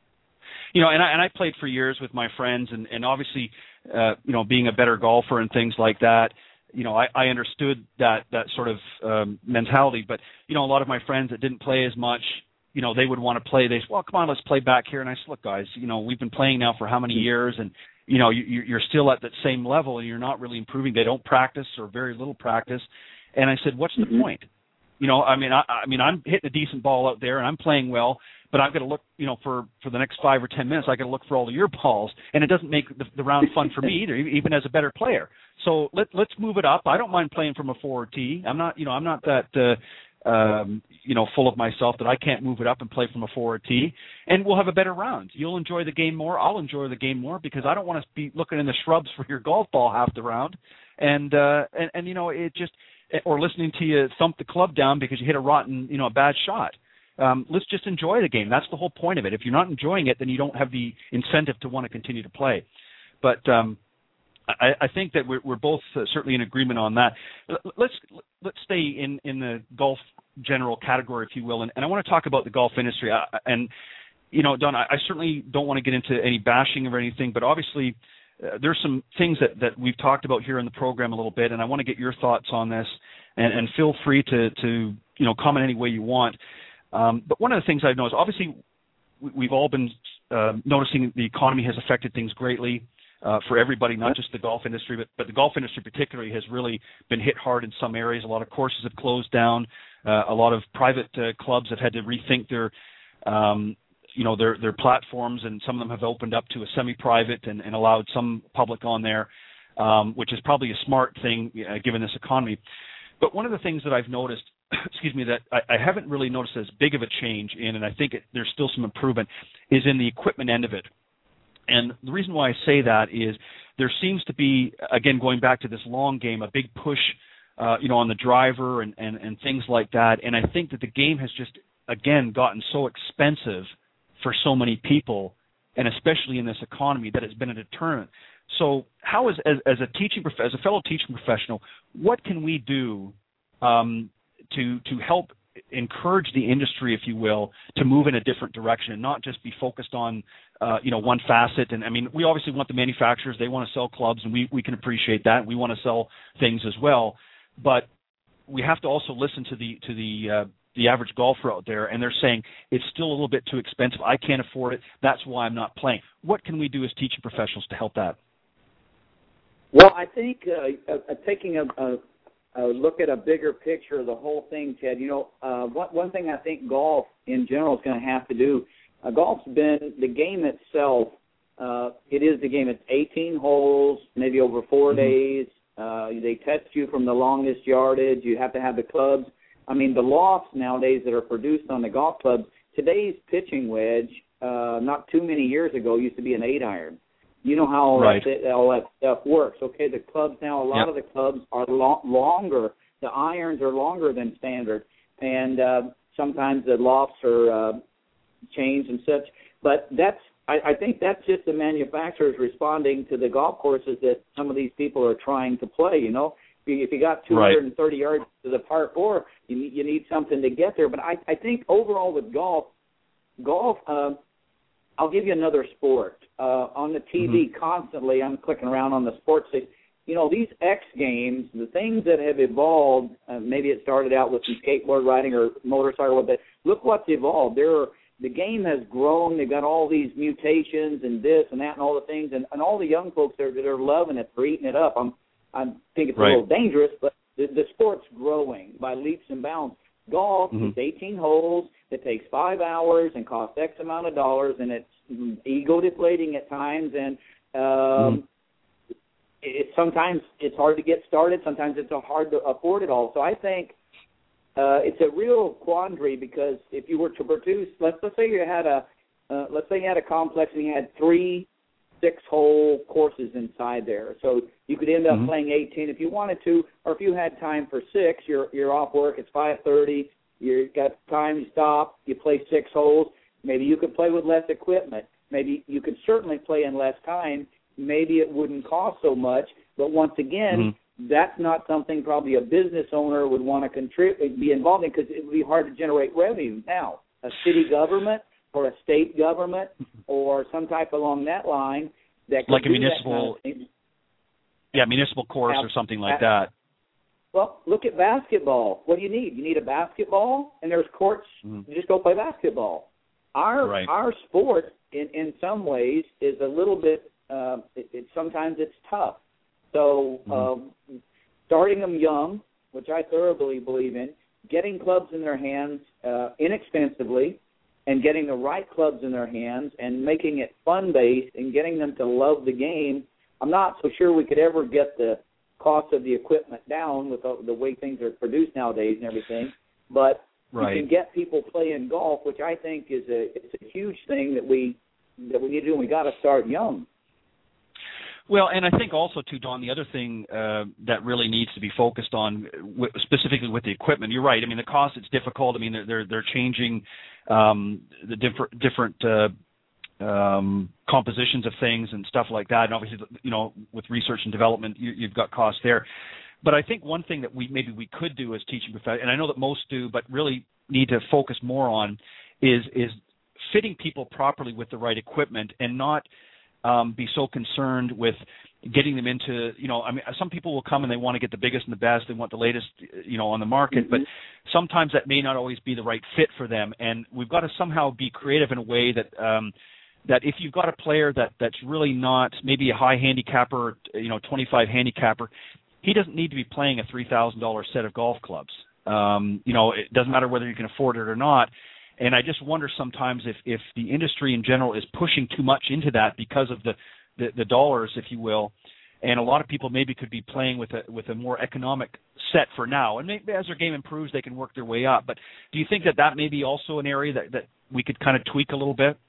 [SPEAKER 2] You know, and I and I played for years with my friends, and and obviously, uh, you know, being a better golfer and things like that. You know, I, I understood that that sort of um, mentality, but you know, a lot of my friends that didn't play as much, you know, they would want to play. They said, well, come on, let's play back here. And I said, look, guys, you know, we've been playing now for how many years, and you know, you, you're still at that same level, and you're not really improving. They don't practice or very little practice. And I said, what's the mm-hmm. point? You know, I mean, I, I mean, I'm hitting a decent ball out there, and I'm playing well, but I've got to look, you know, for, for the next five or ten minutes, I got to look for all of your balls, and it doesn't make the, the round fun for me either, even as a better player. So let, let's move it up. I don't mind playing from a forward tee. I'm not, you know, I'm not that, uh, um, you know, full of myself that I can't move it up and play from a forward tee, and we'll have a better round. You'll enjoy the game more. I'll enjoy the game more because I don't want to be looking in the shrubs for your golf ball half the round, and uh, and, and you know, it just. Or listening to you thump the club down because you hit a rotten, you know, a bad shot. Um, let's just enjoy the game. That's the whole point of it. If you're not enjoying it, then you don't have the incentive to want to continue to play. But um, I, I think that we're, we're both uh, certainly in agreement on that. Let's let's stay in, in the golf general category, if you will, and, and I want to talk about the golf industry. I, and you know, Don, I, I certainly don't want to get into any bashing or anything, but obviously. Uh, there's some things that, that we've talked about here in the program a little bit, and I want to get your thoughts on this, and, and feel free to, to, you know, comment any way you want. Um, but one of the things I've noticed, obviously, we've all been uh, noticing the economy has affected things greatly uh, for everybody, not just the golf industry, but, but the golf industry particularly has really been hit hard in some areas. A lot of courses have closed down. Uh, a lot of private uh, clubs have had to rethink their um you know, their their platforms, and some of them have opened up to a semi-private and, and allowed some public on there, um, which is probably a smart thing uh, given this economy. But one of the things that I've noticed, excuse me, that I, I haven't really noticed as big of a change in, and I think it, there's still some improvement, is in the equipment end of it. And the reason why I say that is there seems to be, again, going back to this long game, a big push, uh, you know, on the driver and, and, and things like that. And I think that the game has just, again, gotten so expensive for so many people, and especially in this economy, that it's been a deterrent. So how is, as, as a teaching, as a fellow teaching professional, what can we do um, to to help encourage the industry, if you will, to move in a different direction and not just be focused on, uh, you know, one facet? And I mean, we obviously want the manufacturers; they want to sell clubs, and we we can appreciate that. We want to sell things as well, but we have to also listen to the to the uh, the average golfer out there, and they're saying it's still a little bit too expensive. I can't afford it. That's why I'm not playing. What can we do as teaching professionals to help that?
[SPEAKER 3] Well, I think uh, uh, taking a, a, a look at a bigger picture of the whole thing, Ted, you know, uh, one, one thing I think golf in general is going to have to do, uh, golf's been, the game itself, uh, it is the game. It's eighteen holes, maybe over four mm-hmm. days. Uh, they test you from the longest yardage. You have to have the clubs. I mean, the lofts nowadays that are produced on the golf clubs, today's pitching wedge, uh, not too many years ago, used to be an eight iron. You know how all,
[SPEAKER 2] right.
[SPEAKER 3] that, all that stuff works. Okay, the clubs now, a lot yep. of the clubs are lo- longer. The irons are longer than standard, and uh, sometimes the lofts are uh, changed and such. But that's, I, I think that's just the manufacturers responding to the golf courses that some of these people are trying to play, you know. If you got two hundred thirty right. yards to the par four, you need, you need something to get there. But I, I think overall with golf, golf, uh, I'll give you another sport. Uh, on the T V mm-hmm. constantly, I'm clicking around on the sports station. You know, these X Games, the things that have evolved, uh, maybe it started out with some skateboard riding or motorcycle, but look what's evolved. There are, the game has grown. They've got all these mutations and this and that and all the things, and, and all the young folks that are, that are loving it, they're eating it up. I'm I think it's right. a little dangerous, but the, the sport's growing by leaps and bounds. Golf mm-hmm. is eighteen holes. It takes five hours and costs X amount of dollars, and it's ego-deflating at times. And um, mm-hmm. it, sometimes it's hard to get started. Sometimes it's hard to afford it all. So I think uh, it's a real quandary because if you were to produce, let's, let's say you had a uh, let's say you had a complex and you had three six-hole courses inside there. So you could end up mm-hmm. playing eighteen if you wanted to, or if you had time for six, you're you're off work, it's five thirty, you got time, you stop, you play six holes. Maybe you could play with less equipment. Maybe you could certainly play in less time. Maybe it wouldn't cost so much. But once again, that's not something probably a business owner would want to contribute, be involved in, because it would be hard to generate revenue. Now, a city government or a state government or some type along that line that could
[SPEAKER 2] like a
[SPEAKER 3] do
[SPEAKER 2] municipal,
[SPEAKER 3] that kind of
[SPEAKER 2] yeah, municipal course
[SPEAKER 3] now,
[SPEAKER 2] or something like that.
[SPEAKER 3] Well, look at basketball. What do you need? You need a basketball, and there's courts. Mm-hmm. You just go play basketball. Our
[SPEAKER 2] right.
[SPEAKER 3] our sport, in, in some ways, is a little bit. Uh, it, it, sometimes it's tough. So mm-hmm. um, starting them young, which I thoroughly believe in, getting clubs in their hands uh, inexpensively, and getting the right clubs in their hands, and making it fun-based, and getting them to love the game. I'm not so sure we could ever get the cost of the equipment down with the, the way things are produced nowadays and everything, but right. you can get people playing golf, which I think is a it's a huge thing that we that we need to do, and we got to start young.
[SPEAKER 2] Well, and I think also, too, Don, the other thing uh, that really needs to be focused on, w- specifically with the equipment, you're right. I mean, the cost, it's difficult. I mean, they're they're, they're changing um, the different different uh, um, compositions of things and stuff like that. And obviously, you know, with research and development, you, you've got costs there. But I think one thing that we maybe we could do as teaching professors, and I know that most do, but really need to focus more on, is is fitting people properly with the right equipment, and not Um, be so concerned with getting them into, you know, I mean, some people will come and they want to get the biggest and the best. They want the latest, you know, on the market, mm-hmm. but sometimes that may not always be the right fit for them. And we've got to somehow be creative in a way that, um, that if you've got a player that, that's really not maybe a high handicapper, you know, twenty-five handicapper, he doesn't need to be playing a three thousand dollars set of golf clubs. Um, you know, it doesn't matter whether you can afford it or not. And I just wonder sometimes if, if the industry in general is pushing too much into that because of the, the, the dollars, if you will. And a lot of people maybe could be playing with a with a more economic set for now. And maybe as their game improves, they can work their way up. But do you think that that may be also an area that, that we could kind of tweak a little bit?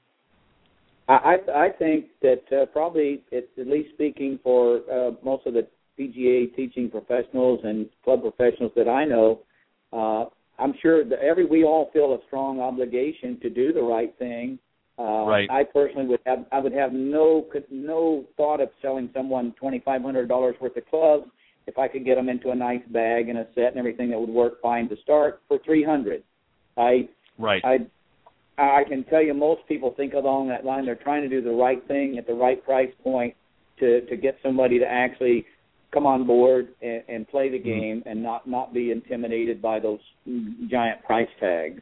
[SPEAKER 3] I, I think that uh, probably, it's at least speaking for uh, most of the P G A teaching professionals and club professionals that I know, uh, I'm sure that every we all feel a strong obligation to do the right thing. Uh,
[SPEAKER 2] right.
[SPEAKER 3] I personally would have I would have no no thought of selling someone twenty-five hundred dollars worth of clubs if I could get them into a nice bag and a set and everything that would work fine to start for three hundred. I
[SPEAKER 2] right.
[SPEAKER 3] I I can tell you most people think along that line. They're trying to do the right thing at the right price point to to get somebody to actually come on board and, and play the game, mm-hmm. and not, not be intimidated by those giant price tags.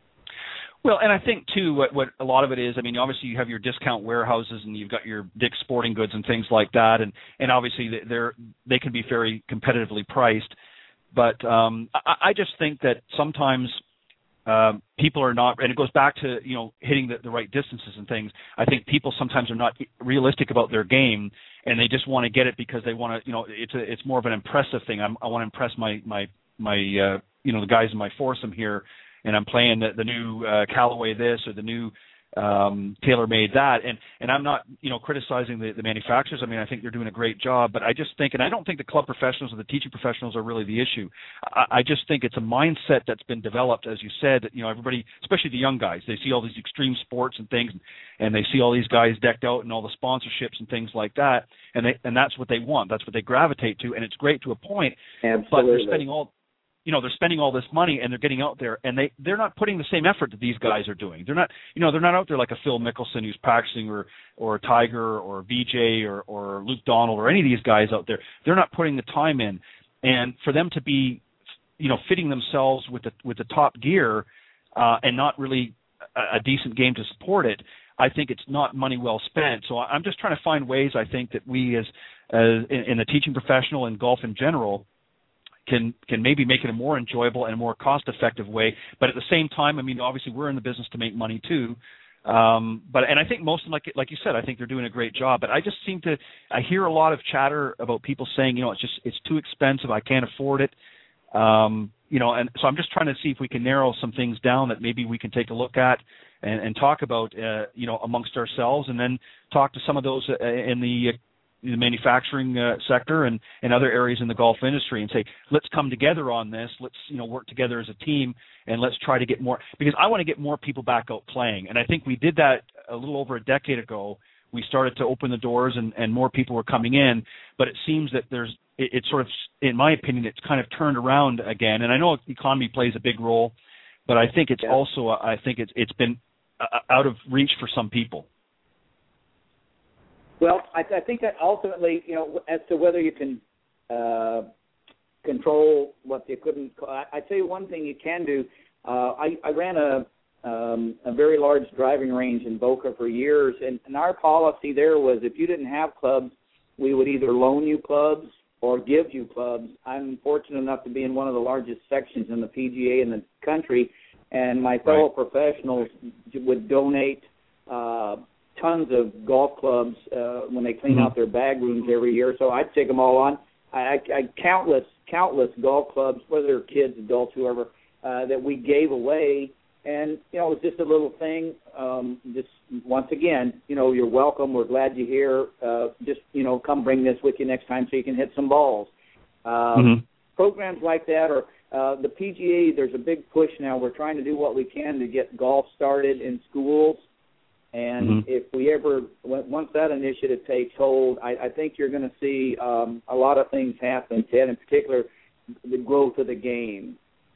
[SPEAKER 2] Well, and I think, too, what, what a lot of it is, I mean, obviously you have your discount warehouses and you've got your Dick's Sporting Goods and things like that, and, and obviously they're, they can be very competitively priced. But um, I, I just think that sometimes um, people are not, and it goes back to, you know, hitting the, the right distances and things. I think people sometimes are not realistic about their game, and they just want to get it because they want to, you know, it's a, it's more of an impressive thing. I'm, I want to impress my, my, my uh, you know, the guys in my foursome here, and I'm playing the, the new uh, Callaway this or the new um, TaylorMade that, and, and I'm not, you know, criticizing the, the manufacturers. I mean, I think they're doing a great job, but I just think, and I don't think the club professionals or the teaching professionals are really the issue. I, I just think it's a mindset that's been developed, as you said, that, you know, everybody, especially the young guys, they see all these extreme sports and things, and they see all these guys decked out and all the sponsorships and things like that, and they, and that's what they want. That's what they gravitate to, and it's great to a point.
[SPEAKER 3] Absolutely.
[SPEAKER 2] But they're spending all You know, they're spending all this money and they're getting out there, and they, they're not putting the same effort that these guys are doing. They're not, you know, they're not out there like a Phil Mickelson who's practicing, or, or a Tiger or V J or, or Luke Donald or any of these guys out there. They're not putting the time in. And for them to be, you know, fitting themselves with the, with the top gear uh, and not really a, a decent game to support it, I think it's not money well spent. So I'm just trying to find ways, I think, that we as, as in, in the teaching professional and golf in general can can maybe make it a more enjoyable and a more cost-effective way. But at the same time, I mean, obviously we're in the business to make money too. Um, but and I think most of them, like like you said, I think they're doing a great job. But I just seem to I hear a lot of chatter about people saying, you know, it's just it's too expensive, I can't afford it. Um, you know, and so I'm just trying to see if we can narrow some things down that maybe we can take a look at and, and talk about, uh, you know, amongst ourselves, and then talk to some of those uh, in the uh, the manufacturing uh, sector and, and other areas in the golf industry, and say, let's come together on this. Let's, you know, work together as a team, and let's try to get more, because I want to get more people back out playing. And I think we did that a little over a decade ago we started to open the doors and, and more people were coming in. But it seems that there's, it, it's sort of, in my opinion, it's kind of turned around again. And I know the economy plays a big role, but I think it's yeah. also, I think it's it's been out of reach for some people.
[SPEAKER 3] Well, I, I think that ultimately, you know, as to whether you can uh, control what the equipment, I, I'd say one thing you can do. Uh, I, I ran a um, a very large driving range in Boca for years, and, and our policy there was if you didn't have clubs, we would either loan you clubs or give you clubs. I'm fortunate enough to be in one of the largest sections in the P G A in the country, and my fellow right. professionals would donate uh, tons of golf clubs uh, when they clean mm-hmm. out their bag rooms every year. So I'd take them all on. I, I, I countless, countless golf clubs, whether they're kids, adults, whoever, uh, that we gave away. And, you know, it was just a little thing. Um, just once again, you know, you're welcome. We're glad you're here. Uh, just, you know, come bring this with you next time so you can hit some balls. Um, mm-hmm. Programs like that, or uh, the P G A, there's a big push now. We're trying to do what we can to get golf started in schools. And mm-hmm. if we ever, once that initiative takes hold, I, I think you're going to see um, a lot of things happen, Ted, in particular the growth of the game.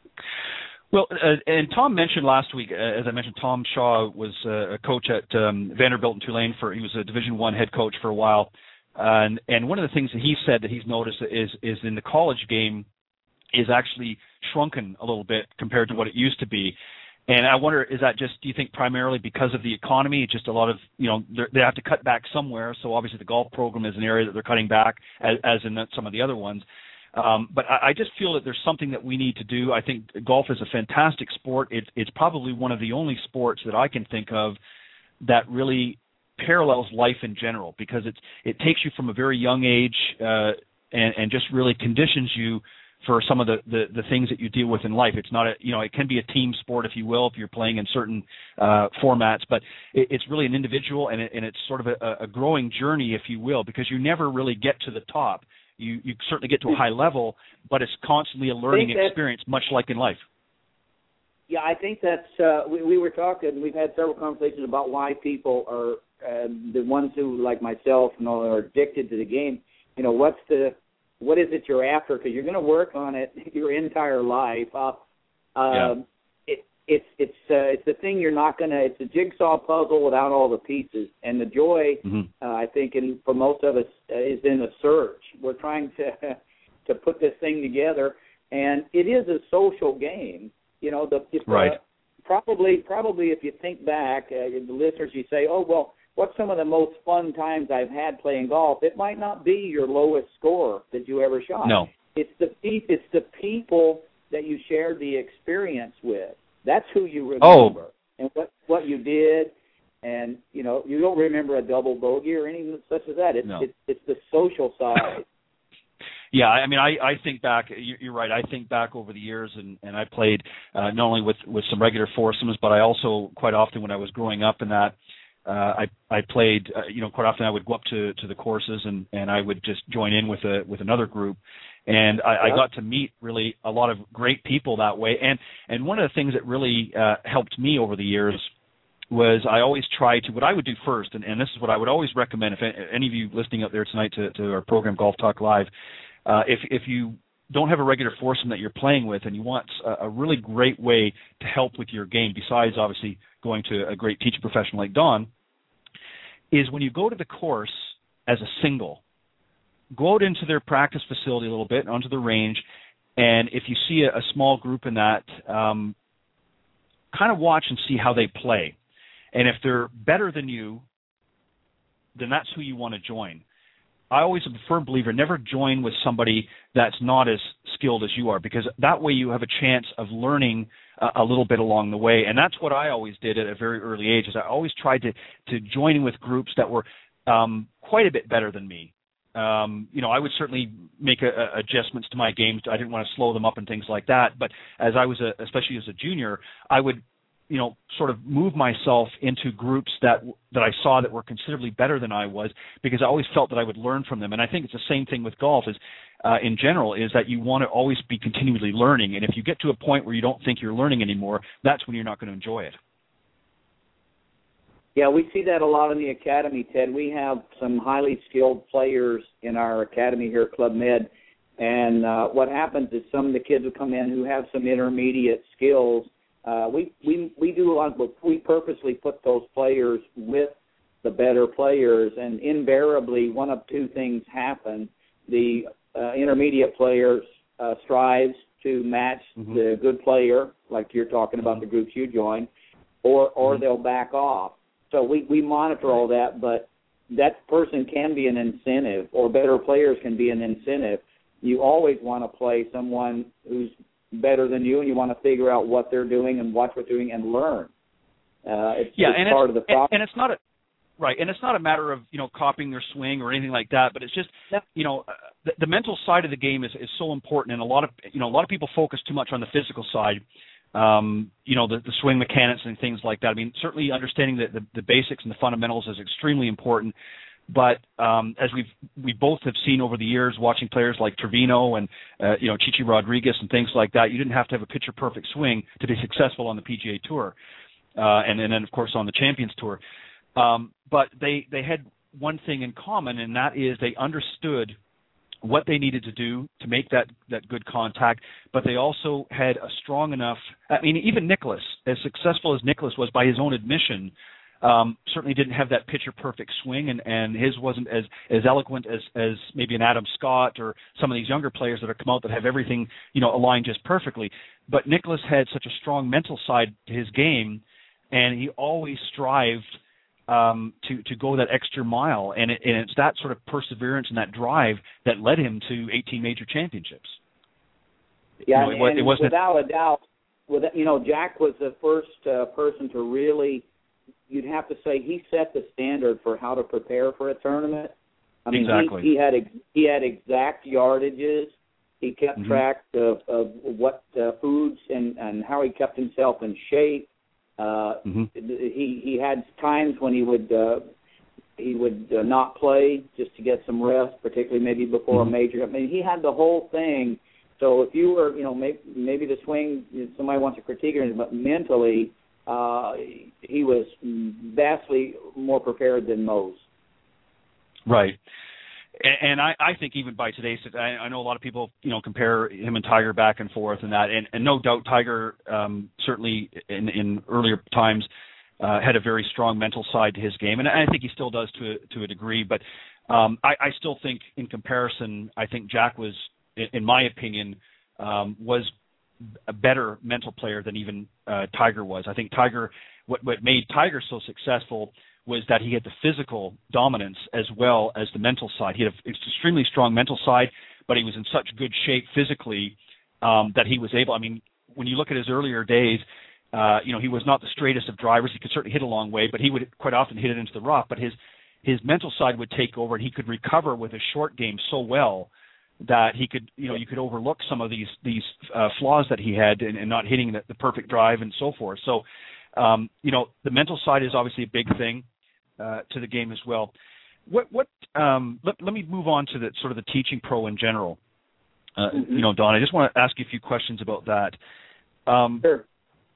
[SPEAKER 2] Well, uh, and Tom mentioned last week, uh, as I mentioned, Tom Shaw was uh, a coach at um, Vanderbilt and Tulane for, he was a Division One head coach for a while. Uh, and, and one of the things that he said that he's noticed is, is in the college game is actually shrunken a little bit compared to what it used to be. And I wonder, is that just, do you think primarily because of the economy, just a lot of, you know, they have to cut back somewhere. So obviously the golf program is an area that they're cutting back as, as in some of the other ones. Um, but I, I just feel that there's something that we need to do. I think golf is a fantastic sport. It, it's probably one of the only sports that I can think of that really parallels life in general, because it's, it takes you from a very young age uh, and, and just really conditions you for some of the, the, the things that you deal with in life. It's not a, you know, it can be a team sport, if you will, if you're playing in certain uh, formats, but it, it's really an individual, and, it, and it's sort of a, a growing journey, if you will, because you never really get to the top. You, you certainly get to a high level, but it's constantly a learning experience, much like in life.
[SPEAKER 3] Yeah, I think that's, uh, we, we were talking, we've had several conversations about why people are, uh, the ones who, like myself, you know, are addicted to the game. You know, what's the, what is it you're after? Because you're going to work on it your entire life. Uh,
[SPEAKER 2] yeah.
[SPEAKER 3] um, it, it's it's uh, it's the thing you're not going to. It's a jigsaw puzzle without all the pieces. And the joy, mm-hmm. uh, I think, in, for most of us, uh, is in the search. We're trying to to put this thing together, and it is a social game. You know, the if,
[SPEAKER 2] right.
[SPEAKER 3] Uh, probably probably if you think back, uh, the listeners, you say, oh well. What's some of the most fun times I've had playing golf? It might not be your lowest score that you ever shot.
[SPEAKER 2] No.
[SPEAKER 3] It's the it's the people that you shared the experience with. That's who you remember.
[SPEAKER 2] Oh.
[SPEAKER 3] And what, what you did. And, you know, you don't remember a double bogey or anything such as that. It's,
[SPEAKER 2] no.
[SPEAKER 3] it's, it's the social side.
[SPEAKER 2] Yeah, I mean, I, I think back, you're right, I think back over the years, and, and I played uh, not only with, with some regular foursomes, but I also, quite often when I was growing up in that, Uh, I I played, uh, you know, quite often I would go up to, to the courses and, and I would just join in with a with another group, and I, yeah. I got to meet really a lot of great people that way. And and one of the things that really uh, helped me over the years was I always tried to, what I would do first, and, and this is what I would always recommend if any of you listening out there tonight to, to our program Golf Talk Live, uh, if if you don't have a regular foursome that you're playing with and you want a, a really great way to help with your game, besides obviously going to a great teacher professional like Don, is when you go to the course as a single, go out into their practice facility a little bit, onto the range, and if you see a, a small group in that, um, kind of watch and see how they play. And if they're better than you, then that's who you want to join. I always am a firm believer, never join with somebody that's not as skilled as you are, because that way you have a chance of learning uh, a little bit along the way. And that's what I always did at a very early age, is I always tried to, to join in with groups that were um, quite a bit better than me. Um, you know, I would certainly make a, a adjustments to my games. I didn't want to slow them up and things like that. But as I was, a, especially as a junior, I would, you know, sort of move myself into groups that that I saw that were considerably better than I was, because I always felt that I would learn from them. And I think it's the same thing with golf is, uh, in general, is that you want to always be continually learning. And if you get to a point where you don't think you're learning anymore, that's when you're not going to enjoy it.
[SPEAKER 3] Yeah, we see that a lot in the academy, Ted. We have some highly skilled players in our academy here at Club Med, and uh, what happens is some of the kids will come in who have some intermediate skills. Uh, we, we, we do a lot, but we purposely put those players with the better players, and invariably one of two things happen. The uh, intermediate player uh, strives to match mm-hmm. the good player, like you're talking about the groups you join, or, or mm-hmm. they'll back off. So we, we monitor all that, but that person can be an incentive, or better players can be an incentive. You always want to play someone who's better than you, and you want to figure out what they're doing and watch what they're doing and learn. Uh, it's,
[SPEAKER 2] yeah,
[SPEAKER 3] it's
[SPEAKER 2] and
[SPEAKER 3] part
[SPEAKER 2] it's,
[SPEAKER 3] of the process.
[SPEAKER 2] And, and it's not a right, and it's not a matter of you know copying their swing or anything like that, but it's just you know the, the mental side of the game is, is so important, and a lot of you know a lot of people focus too much on the physical side. Um, you know, the, the swing mechanics and things like that. I mean, certainly understanding the, the, the basics and the fundamentals is extremely important. But um, as we've we both have seen over the years, watching players like Trevino and uh, you know Chichi Rodriguez and things like that, you didn't have to have a picture perfect swing to be successful on the P G A Tour, uh, and, and then of course on the Champions Tour. Um, but they they had one thing in common, and that is they understood what they needed to do to make that, that good contact, but they also had a strong enough, I mean, even Nicklaus, as successful as Nicklaus was by his own admission, um, certainly didn't have that picture-perfect swing, and, and his wasn't as, as eloquent as, as maybe an Adam Scott or some of these younger players that have come out that have everything, you know, aligned just perfectly. But Nicklaus had such a strong mental side to his game, and he always strived Um, to, to go that extra mile, and, it, and it's that sort of perseverance and that drive that led him to eighteen major championships.
[SPEAKER 3] Yeah,
[SPEAKER 2] you know, it,
[SPEAKER 3] and
[SPEAKER 2] it wasn't
[SPEAKER 3] without a doubt, with you know, Jack was the first uh, person to really, you'd have to say, he set the standard for how to prepare for a tournament. I mean,
[SPEAKER 2] exactly.
[SPEAKER 3] he, he had he had exact yardages. He kept mm-hmm. track of, of what uh, foods and, and how he kept himself in shape. Uh, mm-hmm. He he had times when he would uh, he would uh, not play just to get some rest, particularly maybe before mm-hmm. a major. I mean, he had the whole thing. So if you were, you know, maybe, maybe the swing, somebody wants to critique it, but mentally, uh, he was vastly more prepared than most.
[SPEAKER 2] Right. And I, I think even by today's, I know a lot of people, you know, compare him and Tiger back and forth and that, and, and no doubt Tiger um, certainly in, in earlier times uh, had a very strong mental side to his game, and I think he still does to to a degree. But um, I, I still think, in comparison, I think Jack was, in my opinion, um, was a better mental player than even uh, Tiger was. I think Tiger, what what made Tiger so successful was that he had the physical dominance as well as the mental side. He had an extremely strong mental side, but he was in such good shape physically um, that he was able, I mean, when you look at his earlier days, uh, you know, he was not the straightest of drivers. He could certainly hit a long way, but he would quite often hit it into the rough. But his his mental side would take over, and he could recover with his short game so well that he could, you know, you could overlook some of these these uh, flaws that he had in, in not hitting the, the perfect drive and so forth. So, um, you know, the mental side is obviously a big thing uh, to the game as well. What what um, let, let me move on to the sort of the teaching pro in general. Uh, mm-hmm. You know, Don, I just want to ask you a few questions about that. Um,
[SPEAKER 3] sure.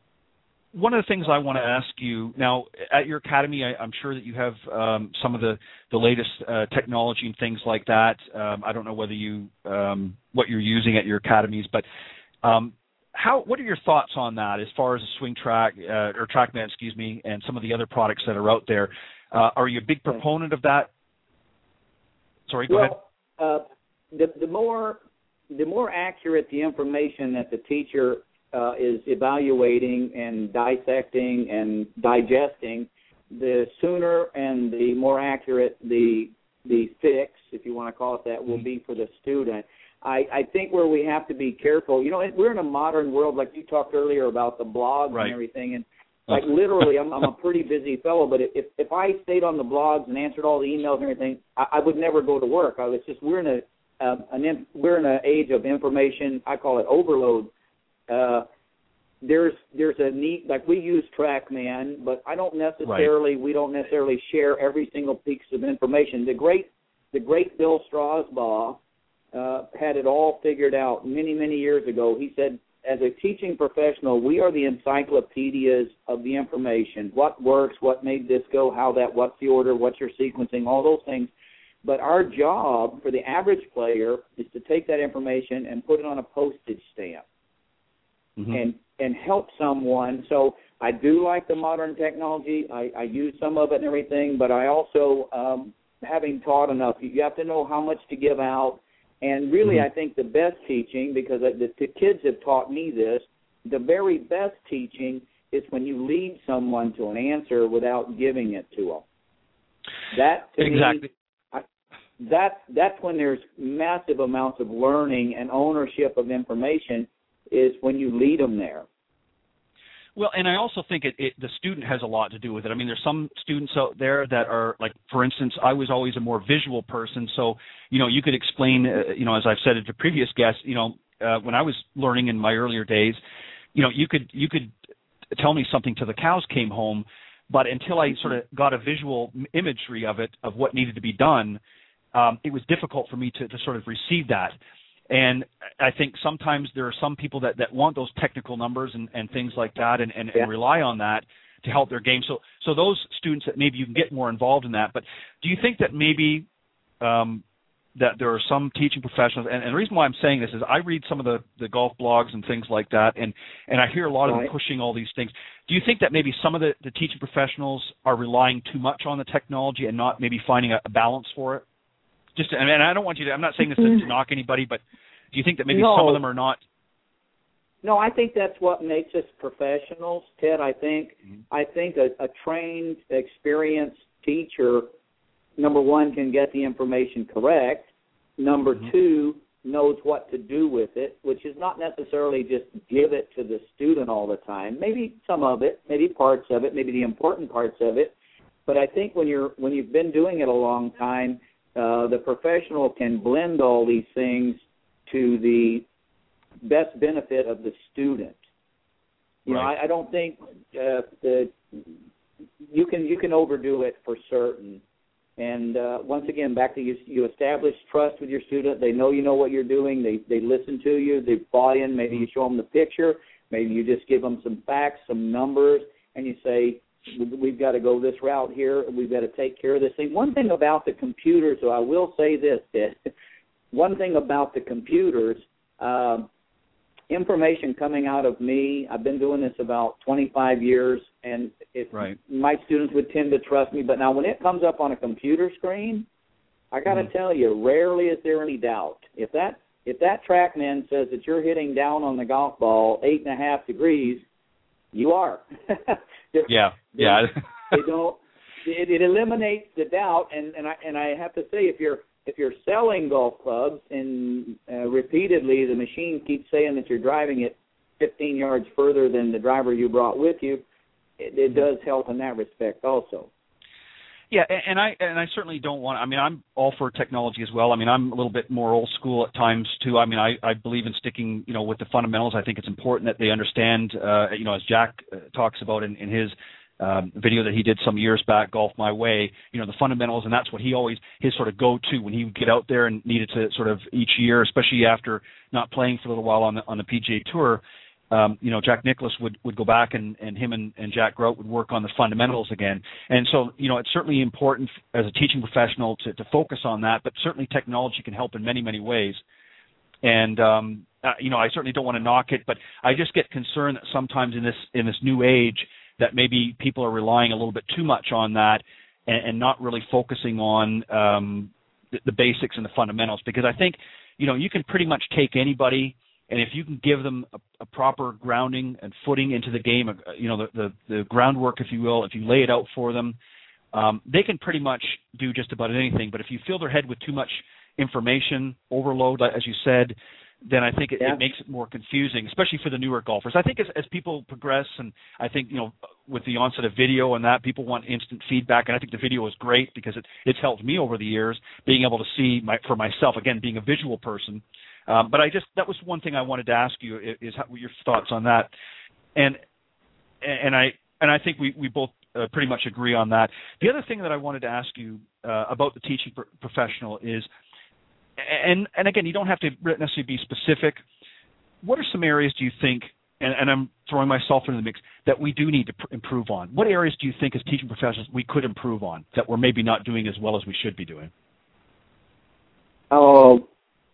[SPEAKER 2] One of the things I want to ask you now at your academy, I, I'm sure that you have um, some of the the latest uh, technology and things like that. Um, I don't know whether you um, what you're using at your academies, but um, how what are your thoughts on that as far as the Swing Track uh, or TrackMan, excuse me, and some of the other products that are out there? Uh, are you a big proponent of that? Sorry, go
[SPEAKER 3] well, ahead. Uh, the the more the more accurate the information that the teacher Uh, is evaluating and dissecting and digesting, the sooner and the more accurate the the fix, if you want to call it that, will be for the student. I, I think where we have to be careful, you know, we're in a modern world, like you talked earlier about the blogs right. and everything, and like literally, I'm, I'm a pretty busy fellow, but if if I stayed on the blogs and answered all the emails and everything, I, I would never go to work. I was just we're in a uh, an we're in an age of information. I call it overload. Uh, there's there's a neat, like we use TrackMan, but I don't necessarily right. we don't necessarily share every single piece of information. The great the great Bill Strasbaugh uh, had it all figured out many many years ago. He said as a teaching professional, we are the encyclopedias of the information. What works, what made this go, how that, what's the order, what's your sequencing, all those things. But our job for the average player is to take that information and put it on a postage stamp mm-hmm. and, and help someone. So I do like the modern technology. I, I use some of it and everything, but I also, um, having taught enough, you have to know how much to give out. And really, mm-hmm. I think the best teaching, because the, the kids have taught me this, the very best teaching is when you lead someone to an answer without giving it to them. That, to
[SPEAKER 2] exactly.
[SPEAKER 3] me, I, that, that's when there's massive amounts of learning and ownership of information, is when you lead them there.
[SPEAKER 2] Well, and I also think it, it, the student has a lot to do with it. I mean, there's some students out there that are, like, for instance, I was always a more visual person. So, you know, you could explain, uh, you know, as I've said to previous guests, you know, uh, when I was learning in my earlier days, you know, you could you could tell me something till the cows came home, but until I sort of got a visual imagery of it, of what needed to be done, um, it was difficult for me to, to sort of receive that. And I think sometimes there are some people that, that want those technical numbers and, and things like that and, and, yeah. and rely on that to help their game. So so those students that maybe you can get more involved in that. But do you think that maybe um, that there are some teaching professionals, and, and the reason why I'm saying this is I read some of the, the golf blogs and things like that, and, and I hear a lot right. of them pushing all these things. Do you think that maybe some of the, the teaching professionals are relying too much on the technology and not maybe finding a, a balance for it? Just, and I don't want you to, I'm not saying this to, to knock anybody, but do you think that maybe
[SPEAKER 3] no.
[SPEAKER 2] some of them are not?
[SPEAKER 3] No, I think that's what makes us professionals, Ted. I think mm-hmm. I think a, a trained, experienced teacher, number one, can get the information correct. Number mm-hmm. two, knows what to do with it, which is not necessarily just give it to the student all the time. Maybe some of it, maybe parts of it, maybe the important parts of it. But I think when you're when you've been doing it a long time, Uh, the professional can blend all these things to the best benefit of the student. You right. know, I, I don't think uh, that you can you can overdo it for certain. And uh, once again, back to you, you establish trust with your student. They know you know what you're doing. They they listen to you. They buy in. Maybe you show them the picture. Maybe you just give them some facts, some numbers, and you say, we've got to go this route here. We've got to take care of this thing. One thing about the computers, so I will say this, that one thing about the computers, uh, information coming out of me, I've been doing this about twenty-five years, and it, right. my students would tend to trust me. But now when it comes up on a computer screen, I got to mm-hmm. tell you, rarely is there any doubt. If that if that TrackMan says that you're hitting down on the golf ball eight and a half degrees, you are.
[SPEAKER 2] yeah, yeah.
[SPEAKER 3] they don't. It, it eliminates the doubt, and, and I and I have to say, if you're if you're selling golf clubs and uh, repeatedly the machine keeps saying that you're driving it fifteen yards further than the driver you brought with you, it, it does help in that respect also.
[SPEAKER 2] Yeah, and I and I certainly don't want. I mean, I'm all for technology as well. I mean, I'm a little bit more old school at times too. I mean, I, I believe in sticking, you know, with the fundamentals. I think it's important that they understand, uh, you know, as Jack uh, talks about in, in his um, video that he did some years back, Golf My Way. You know, the fundamentals, and that's what he always his sort of go-to when he would get out there and needed to sort of each year, especially after not playing for a little while on the on the P G A Tour. Um, you know, Jack Nicklaus would, would go back and, and him and, and Jack Grout would work on the fundamentals again. And so, you know, it's certainly important as a teaching professional to, to focus on that, but certainly technology can help in many, many ways. And, um, uh, you know, I certainly don't want to knock it, but I just get concerned that sometimes in this in this new age that maybe people are relying a little bit too much on that and, and not really focusing on um, the, the basics and the fundamentals. Because I think, you know, you can pretty much take anybody, and if you can give them a, a proper grounding and footing into the game, you know, the, the, the groundwork, if you will, if you lay it out for them, um, they can pretty much do just about anything. But if you fill their head with too much information overload, as you said, then I think it, yeah. it makes it more confusing, especially for the newer golfers. I think as, as people progress, and I think, you know, with the onset of video and that, people want instant feedback, and I think the video is great because it, it's helped me over the years, being able to see my, for myself, again, being a visual person. Um, but I just that was one thing I wanted to ask you is, is how, your thoughts on that, and and I and I think we we both uh, pretty much agree on that. The other thing that I wanted to ask you uh, about the teaching pro- professional is, and and again, you don't have to necessarily be specific, what are some areas do you think, and, and I'm throwing myself into the mix, that we do need to pr- improve on? What areas do you think as teaching professionals we could improve on that we're maybe not doing as well as we should be doing?
[SPEAKER 3] Oh,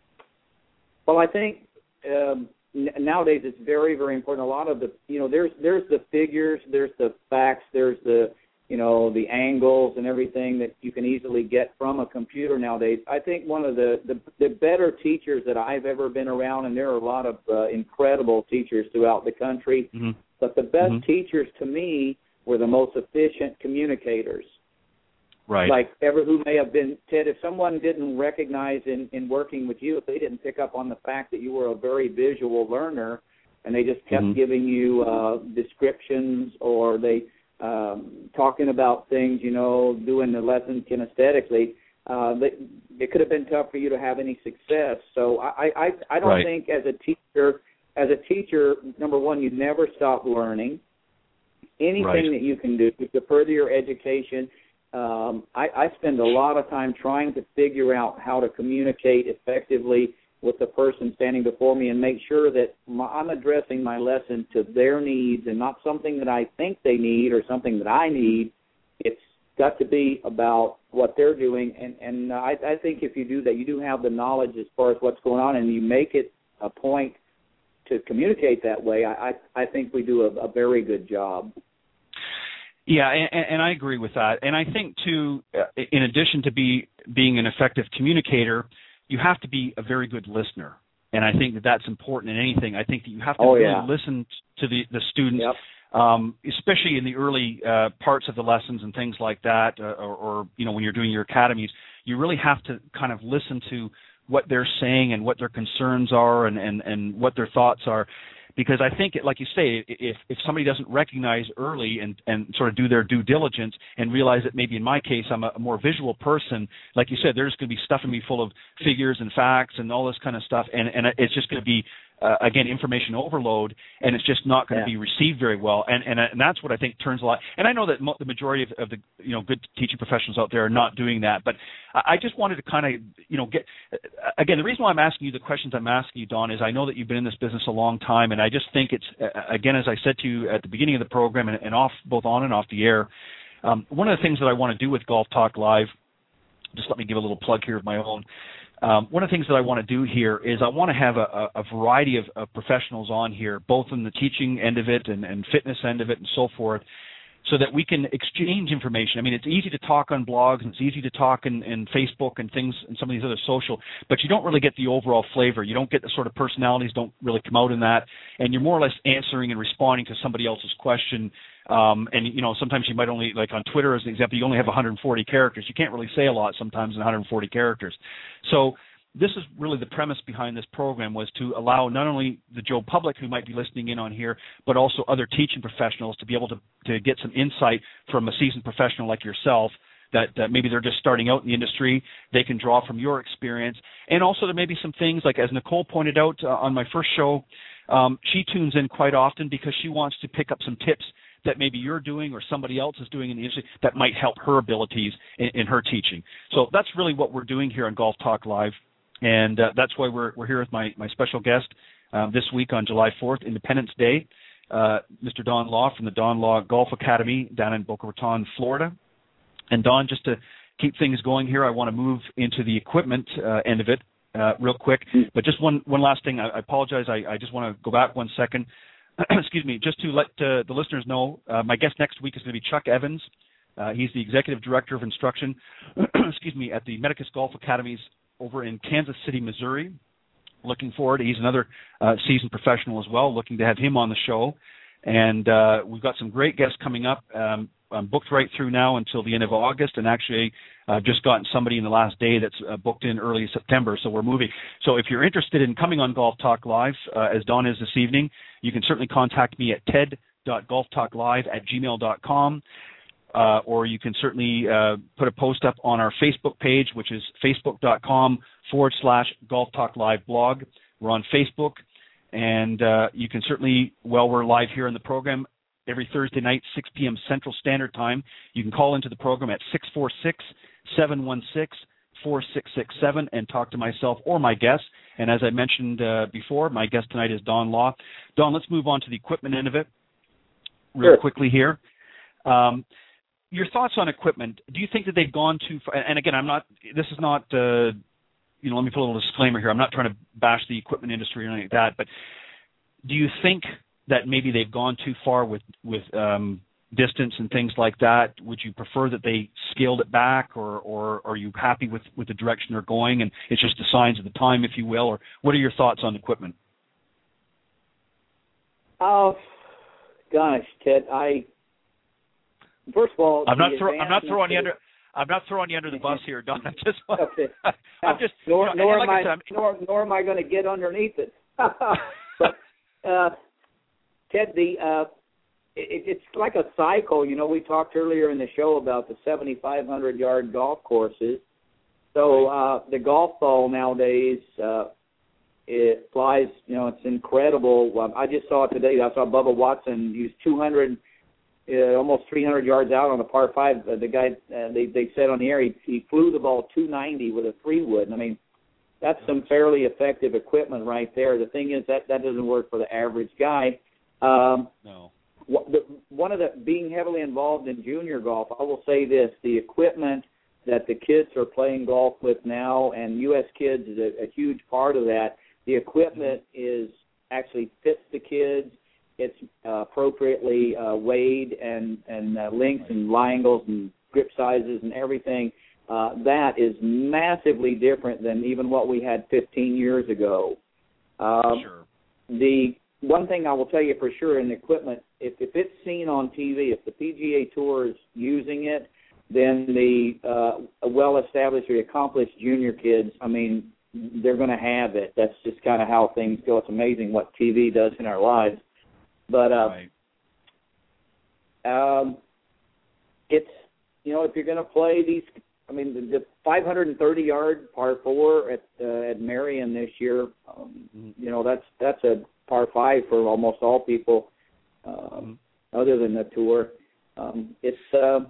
[SPEAKER 3] well, I think um, n- nowadays it's very, very important. A lot of the, you know, there's there's the figures, there's the facts, there's the, you know, the angles and everything that you can easily get from a computer nowadays. I think one of the, the, the better teachers that I've ever been around, and there are a lot of uh, incredible teachers throughout the country, mm-hmm. but the best mm-hmm. teachers to me were the most efficient communicators.
[SPEAKER 2] Right.
[SPEAKER 3] Like ever who may have been, Ted, if someone didn't recognize in, in working with you, if they didn't pick up on the fact that you were a very visual learner and they just kept mm-hmm. giving you uh, descriptions or they um, talking about things, you know, doing the lesson kinesthetically, uh, they, it could have been tough for you to have any success. So I, I, I don't
[SPEAKER 2] right.
[SPEAKER 3] think as a teacher, as a teacher, number one, you never stop learning. Anything
[SPEAKER 2] right.
[SPEAKER 3] that you can do to further your education. Um, I, I spend a lot of time trying to figure out how to communicate effectively with the person standing before me and make sure that my, I'm addressing my lesson to their needs and not something that I think they need or something that I need. It's got to be about what they're doing. And, and I, I think if you do that, you do have the knowledge as far as what's going on, and you make it a point to communicate that way. I, I, I think we do a, a very good job.
[SPEAKER 2] Yeah, and, and I agree with that. And I think, too, in addition to be being an effective communicator, you have to be a very good listener. And I think that that's important in anything. I think that you have to
[SPEAKER 3] oh,
[SPEAKER 2] really
[SPEAKER 3] yeah.
[SPEAKER 2] listen to the, the students,
[SPEAKER 3] yep.
[SPEAKER 2] um, especially in the early uh, parts of the lessons and things like that, uh, or, or, you know, when you're doing your academies. You really have to kind of listen to what they're saying and what their concerns are and, and, and what their thoughts are. Because I think, like you say, if, if somebody doesn't recognize early and, and sort of do their due diligence and realize that maybe in my case I'm a, a more visual person, like you said, there's going to be stuffing me full of figures and facts and all this kind of stuff, and, and it's just going to be, uh, again, information overload, and it's just not going to
[SPEAKER 3] yeah.
[SPEAKER 2] be received very well. And, and and that's what I think turns a lot. And I know that mo- the majority of, of the you know good teaching professionals out there are not doing that, but I, I just wanted to kind of you know get again the reason why I'm asking you the questions I'm asking you, Don, is I know that you've been in this business a long time, and I just think it's uh, again as I said to you at the beginning of the program and, and off both on and off the air. Um, one of the things that I want to do with Golf Talk Live, just let me give a little plug here of my own. Um, one of the things that I want to do here is I want to have a, a variety of, of professionals on here, both in the teaching end of it and, and fitness end of it and so forth, so that we can exchange information. I mean, it's easy to talk on blogs and it's easy to talk in, in Facebook and things and some of these other social, but you don't really get the overall flavor. You don't get the sort of personalities don't really come out in that, and you're more or less answering and responding to somebody else's question. Um, and, you know, sometimes you might only, like on Twitter as an example, you only have one hundred forty characters. You can't really say a lot sometimes in one hundred forty characters. So this is really the premise behind this program, was to allow not only the Joe public who might be listening in on here, but also other teaching professionals to be able to, to get some insight from a seasoned professional like yourself, that uh, maybe they're just starting out in the industry. They can draw from your experience. And also there may be some things, like as Nicole pointed out uh, on my first show, um, she tunes in quite often because she wants to pick up some tips that maybe you're doing or somebody else is doing in the industry that might help her abilities in, in her teaching. So that's really what we're doing here on Golf Talk Live. And uh, that's why we're we're here with my, my special guest uh, this week on July fourth, Independence Day, uh, Mister Don Law from the Don Law Golf Academy down in Boca Raton, Florida. And Don, just to keep things going here, I want to move into the equipment uh, end of it uh, real quick. But just one, one last thing. I, I apologize. I, I just want to go back one second. Excuse me, just to let uh, the listeners know, uh, my guest next week is going to be Chuck Evans. Uh, he's the Executive Director of Instruction, excuse me, at the Medicus Golf Academies over in Kansas City, Missouri. Looking forward. He's another uh, seasoned professional as well, looking to have him on the show. And uh, we've got some great guests coming up. Um, I'm booked right through now until the end of August, and actually I've uh, just gotten somebody in the last day that's uh, booked in early September, so we're moving. So if you're interested in coming on Golf Talk Live, uh, as Don is this evening, you can certainly contact me at ted dot golf talk live at gmail dot com, uh, or you can certainly uh, put a post up on our Facebook page, which is facebook.com forward slash Golf Talk Live blog. We're on Facebook, and uh, you can certainly, while we're live here in the program, every Thursday night, six p.m. Central Standard Time, you can call into the program at six four six, seven one six, four six six seven and talk to myself or my guest. And as I mentioned uh, before, my guest tonight is Don Law. Don, let's move on to the equipment end of it real
[SPEAKER 3] Sure.
[SPEAKER 2] quickly here. Um, your thoughts on equipment. Do you think that they've gone too far? And again, I'm not, this is not, uh, you know, let me put a little disclaimer here. I'm not trying to bash the equipment industry or anything like that, but do you think that maybe they've gone too far with, with um, distance and things like that? Would you prefer that they scaled it back, or, or are you happy with, with the direction they're going and it's just the signs of the time, if you will? Or what are your thoughts on equipment?
[SPEAKER 3] Oh, gosh, Ted, I, first of all,
[SPEAKER 2] I'm not, throw, I'm not throwing you under, I'm not throwing you under the bus here, Don. I'm just, I'm just,
[SPEAKER 3] nor,
[SPEAKER 2] you know,
[SPEAKER 3] nor,
[SPEAKER 2] like
[SPEAKER 3] am I,
[SPEAKER 2] I said,
[SPEAKER 3] nor, nor am I going to get underneath it. But, uh, Ted, the, uh, it, it's like a cycle. You know, we talked earlier in the show about the seventy-five hundred yard golf courses. So uh, the golf ball nowadays, uh, it flies, you know, it's incredible. Um, I just saw it today. I saw Bubba Watson use two hundred, uh, almost three hundred yards out on a par five. Uh, the guy, uh, they, they said on the air, he, he flew the ball two ninety with a three wood. I mean, that's some fairly effective equipment right there. The thing is that that doesn't work for the average guy. Um,
[SPEAKER 2] no.
[SPEAKER 3] One of the, being heavily involved in junior golf, I will say this, the equipment that the kids are playing golf with now, and U S Kids is a, a huge part of that, the equipment is actually fits the kids. It's uh, appropriately uh, weighed and, and uh, lengths and lie angles and grip sizes and everything. Uh, that is massively different than even what we had fifteen years ago. Um,
[SPEAKER 2] sure.
[SPEAKER 3] The one thing I will tell you for sure in the equipment, if, if it's seen on T V, if the P G A Tour is using it, then the uh, well-established or accomplished junior kids, I mean, they're going to have it. That's just kind of how things go. It's amazing what T V does in our lives. But uh, right. um, it's, you know, if you're going to play these, I mean, the, the five hundred thirty yard par four at uh, at Marion this year, um, you know, that's that's a par five for almost all people, um, mm-hmm. other than the tour. Um, it's uh,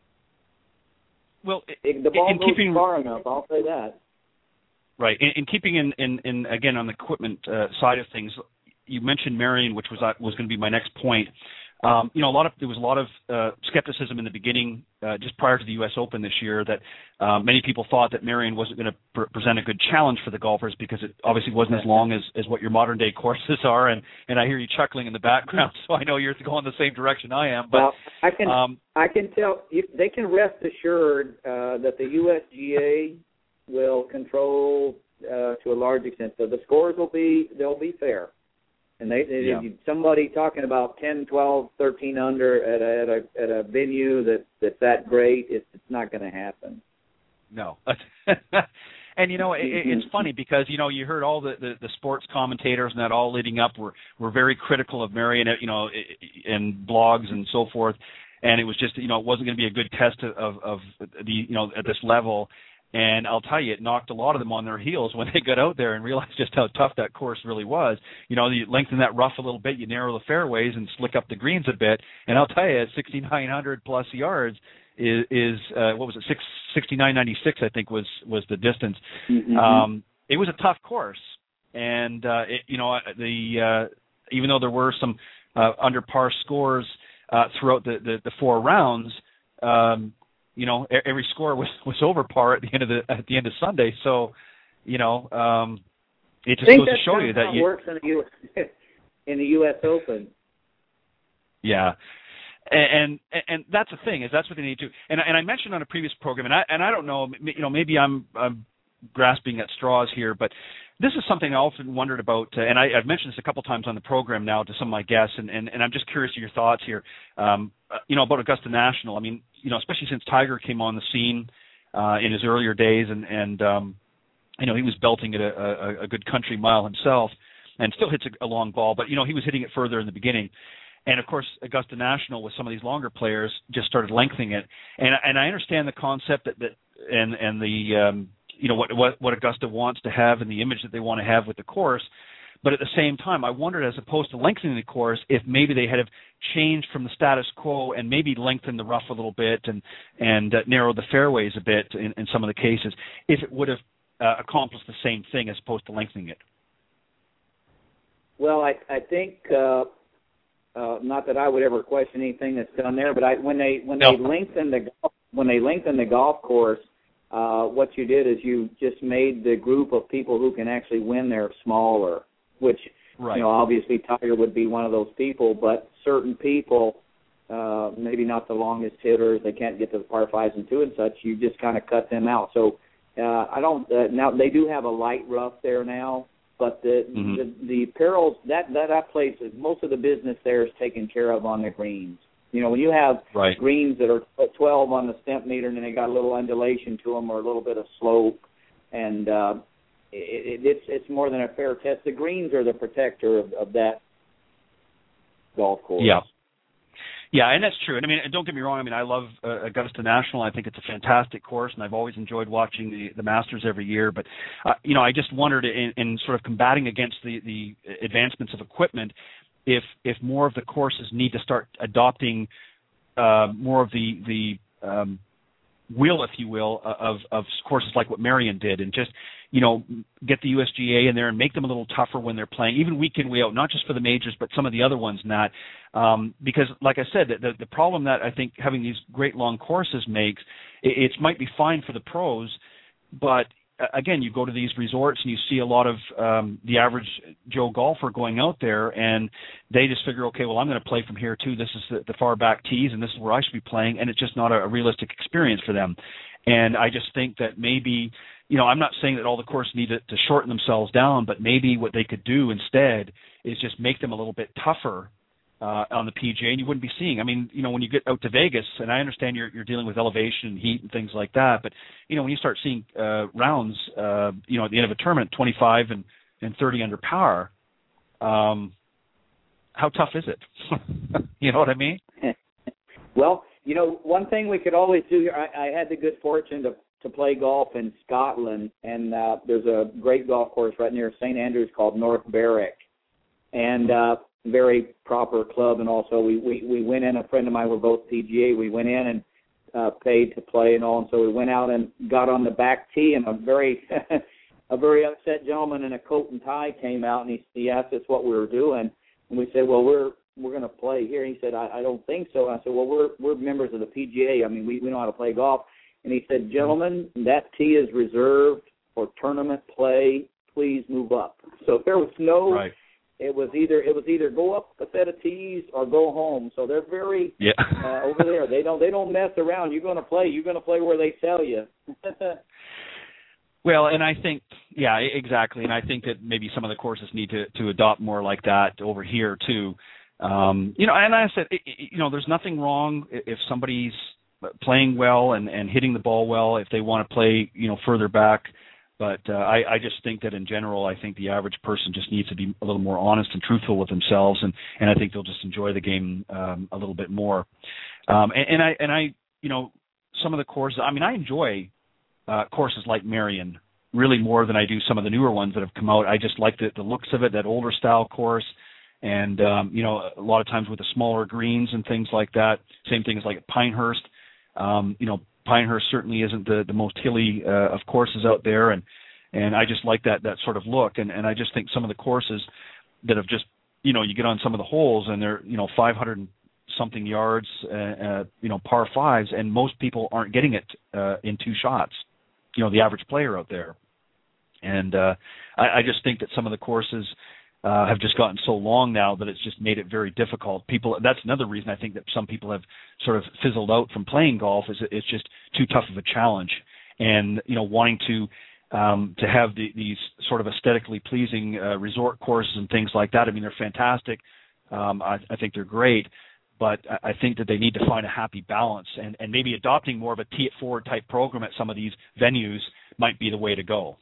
[SPEAKER 2] well,
[SPEAKER 3] it, the ball
[SPEAKER 2] in
[SPEAKER 3] goes
[SPEAKER 2] keeping,
[SPEAKER 3] far enough. I'll say that.
[SPEAKER 2] Right. In, in keeping in, in, in again on the equipment uh, side of things, you mentioned Marion, which was uh, was going to be my next point. Um, you know, a lot of there was a lot of uh, skepticism in the beginning, uh, just prior to the U S Open this year, that um, many people thought that Marion wasn't going to pr- present a good challenge for the golfers because it obviously wasn't as long as, as what your modern day courses are. And, and I hear you chuckling in the background, so I know you're going the same direction I am. But
[SPEAKER 3] well, I can
[SPEAKER 2] um,
[SPEAKER 3] I can tell you, they can rest assured uh, that the U S G A will control uh, to a large extent. So the scores will be they'll be fair. And they, they yeah. somebody talking about ten, twelve, thirteen under at a, at a, at a venue that, that's that great, it's, it's not going to happen.
[SPEAKER 2] No. And, you know, it, it's funny because, you know, you heard all the, the, the sports commentators and that all leading up were, were very critical of Marion, you know, in blogs and so forth. And it was just, you know, it wasn't going to be a good test of, of the, you know, at this level. And I'll tell you, it knocked a lot of them on their heels when they got out there and realized just how tough that course really was. You know, you lengthen that rough a little bit, you narrow the fairways and slick up the greens a bit. And I'll tell you, sixty-nine hundred plus yards is, is uh, what was it, sixty-nine ninety-six, I think was, was the distance. Mm-hmm. Um, it was a tough course. And, uh, it, you know, the uh, even though there were some uh, under par scores uh, throughout the, the, the four rounds, um, you know, every score was, was over par at the end of the at the end of Sunday. So, you know, um, it just goes to show you that
[SPEAKER 3] it works in the U S in the U S Open.
[SPEAKER 2] Yeah, and, and and that's the thing is that's what they need to. And and I mentioned on a previous program, and I and I don't know, you know, maybe I'm, I'm grasping at straws here, but this is something I often wondered about, uh, and I, I've mentioned this a couple times on the program now to some of my guests, and, and, and I'm just curious of your thoughts here, um, uh, you know, about Augusta National. I mean, you know, especially since Tiger came on the scene uh, in his earlier days, and, and um, you know, he was belting at a, a, a good country mile himself, and still hits a, a long ball, but, you know, he was hitting it further in the beginning. And, of course, Augusta National with some of these longer players just started lengthening it. And, and I understand the concept that, that and, and the, um, you know, what, what, what Augusta wants to have and the image that they want to have with the course. But at the same time, I wondered, as opposed to lengthening the course, if maybe they had have changed from the status quo and maybe lengthened the rough a little bit and and uh, narrowed the fairways a bit in, in some of the cases, if it would have uh, accomplished the same thing as opposed to lengthening it.
[SPEAKER 3] Well, I, I think uh, uh, not that I would ever question anything that's done there, but I, when they when
[SPEAKER 2] no.
[SPEAKER 3] they lengthen the when they lengthen the golf course, uh, what you did is you just made the group of people who can actually win there smaller. Which
[SPEAKER 2] right.
[SPEAKER 3] you know, obviously Tiger would be one of those people, but certain people, uh, maybe not the longest hitters, they can't get to the par fives and two and such. You just kind of cut them out. So uh, I don't uh, now they do have a light rough there now. But the, mm-hmm. the the perils that that that place, most of the business there is taken care of on the greens. You know, when you have
[SPEAKER 2] right.
[SPEAKER 3] greens that are twelve on the stemp meter and then they got a little undulation to them or a little bit of slope, and uh, it, it, it's it's more than a fair test. The greens are the protector of, of that golf course.
[SPEAKER 2] Yeah. Yeah, and that's true. And I mean, don't get me wrong. I mean, I love uh, Augusta National. I think it's a fantastic course, and I've always enjoyed watching the, the Masters every year. But, uh, you know, I just wondered in, in sort of combating against the, the advancements of equipment, if if more of the courses need to start adopting uh, more of the the um, will, if you will, of, of courses like what Merion did, and just, you know, get the U S G A in there and make them a little tougher when they're playing, even week in, week out, not just for the majors, but some of the other ones not. Um, because, like I said, the, the problem that I think having these great long courses makes, it, it might be fine for the pros, but, uh, again, you go to these resorts and you see a lot of um, the average Joe golfer going out there, and they just figure, okay, well, I'm going to play from here too. This is the, the far back tees, and this is where I should be playing, and it's just not a, a realistic experience for them. And I just think that maybe, you know, I'm not saying that all the courses need to, to shorten themselves down, but maybe what they could do instead is just make them a little bit tougher uh, on the P G A, and you wouldn't be seeing. I mean, you know, when you get out to Vegas, and I understand you're you're dealing with elevation and heat and things like that, but, you know, when you start seeing uh, rounds, uh, you know, at the end of a tournament, twenty-five and, and thirty under par, um, how tough is it? You know what I mean?
[SPEAKER 3] Well, you know, one thing we could always do here, I, I had the good fortune to to play golf in Scotland, and uh, there's a great golf course right near Saint Andrews called North Berwick, and uh, very proper club. And also we, we, we went in, a friend of mine, we're both P G A, we went in and uh, paid to play and all, and so we went out and got on the back tee, and a very a very upset gentleman in a coat and tie came out, and he, he asked us what we were doing, and we said, well, we're we're going to play here. And he said, I, I don't think so. And I said, well, we're we're members of the P G A. I mean, we, we know how to play golf. And he said, gentlemen, that tee is reserved for tournament play. Please move up. So there was no,
[SPEAKER 2] right.
[SPEAKER 3] it was either it was either go up a set of tees or go home. So they're very
[SPEAKER 2] yeah.
[SPEAKER 3] uh, over there. They don't they don't mess around. You're going to play. You're going to play where they tell you.
[SPEAKER 2] Well, and I think, yeah, exactly. And I think that maybe some of the courses need to, to adopt more like that over here too. Um, you know, and I said, it, it, you know, there's nothing wrong if somebody's playing well and, and hitting the ball well, if they want to play, you know, further back. But uh, I, I just think that in general, I think the average person just needs to be a little more honest and truthful with themselves, and, and I think they'll just enjoy the game um, a little bit more. Um, and, and I, and I, you know, some of the courses, I mean, I enjoy uh, courses like Merion really more than I do some of the newer ones that have come out. I just like the, the looks of it, that older style course. And, um, you know, a lot of times with the smaller greens and things like that, same thing as like at Pinehurst. Um, you know, Pinehurst certainly isn't the, the most hilly uh, of courses out there, and and I just like that that sort of look. And, and I just think some of the courses that have just, you know, you get on some of the holes and they're, you know, five hundred something yards, uh, uh, you know, par fives, and most people aren't getting it uh, in two shots, you know, the average player out there. And uh, I, I just think that some of the courses Uh, have just gotten so long now that it's just made it very difficult. People, that's another reason I think that some people have sort of fizzled out from playing golf, is it's just too tough of a challenge. And, you know, wanting to um, to have the, these sort of aesthetically pleasing uh, resort courses and things like that, I mean, they're fantastic. Um, I, I think they're great. But I think that they need to find a happy balance, and, and maybe adopting more of a tee it forward type program at some of these venues might be the way to go.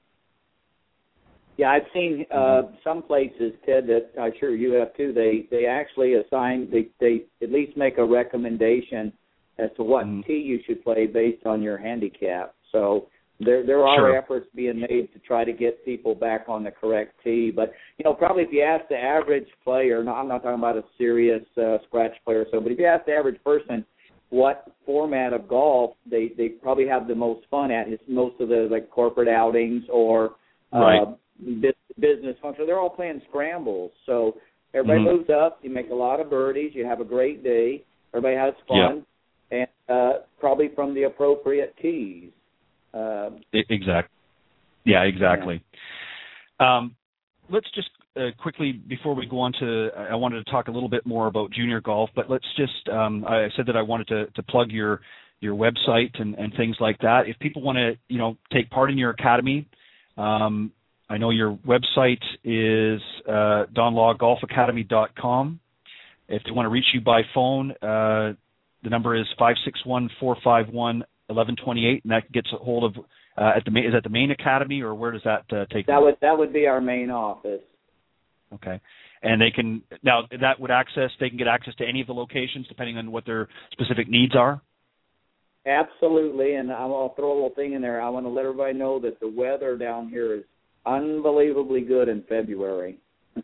[SPEAKER 3] Yeah, I've seen uh, some places, Ted, that I'm sure you have too. They they actually assign, they, they at least make a recommendation as to what mm-hmm. tee you should play based on your handicap. So There there are
[SPEAKER 2] sure.
[SPEAKER 3] efforts being made to try to get people back on the correct tee. But, you know, probably if you ask the average player, no, I'm not talking about a serious uh, scratch player or so, but if you ask the average person what format of golf they, they probably have the most fun at, it's most of the, like, corporate outings or uh,
[SPEAKER 2] right.
[SPEAKER 3] business function. They're all playing scrambles. So everybody mm-hmm. moves up. You make a lot of birdies. You have a great day. Everybody has fun. Yep. And uh, probably from the appropriate tees. Uh,
[SPEAKER 2] exactly. Yeah, exactly. Yeah. Um, let's just uh, quickly, before we go on to, I wanted to talk a little bit more about junior golf, but let's just, um, I said that I wanted to, to plug your your website and, and things like that. If people want to, you know, take part in your academy, um, I know your website is uh, don law golf academy dot com. If they want to reach you by phone, uh, the number is five six one, four five one, eleven twenty-eight, and that gets a hold of uh, at the main, is that the main academy, or where does that uh, take?
[SPEAKER 3] That them? would that would be our main office.
[SPEAKER 2] Okay, and they can now that would access they can get access to any of the locations depending on what their specific needs are.
[SPEAKER 3] Absolutely, and I'll throw a little thing in there. I want to let everybody know that the weather down here is unbelievably good in February.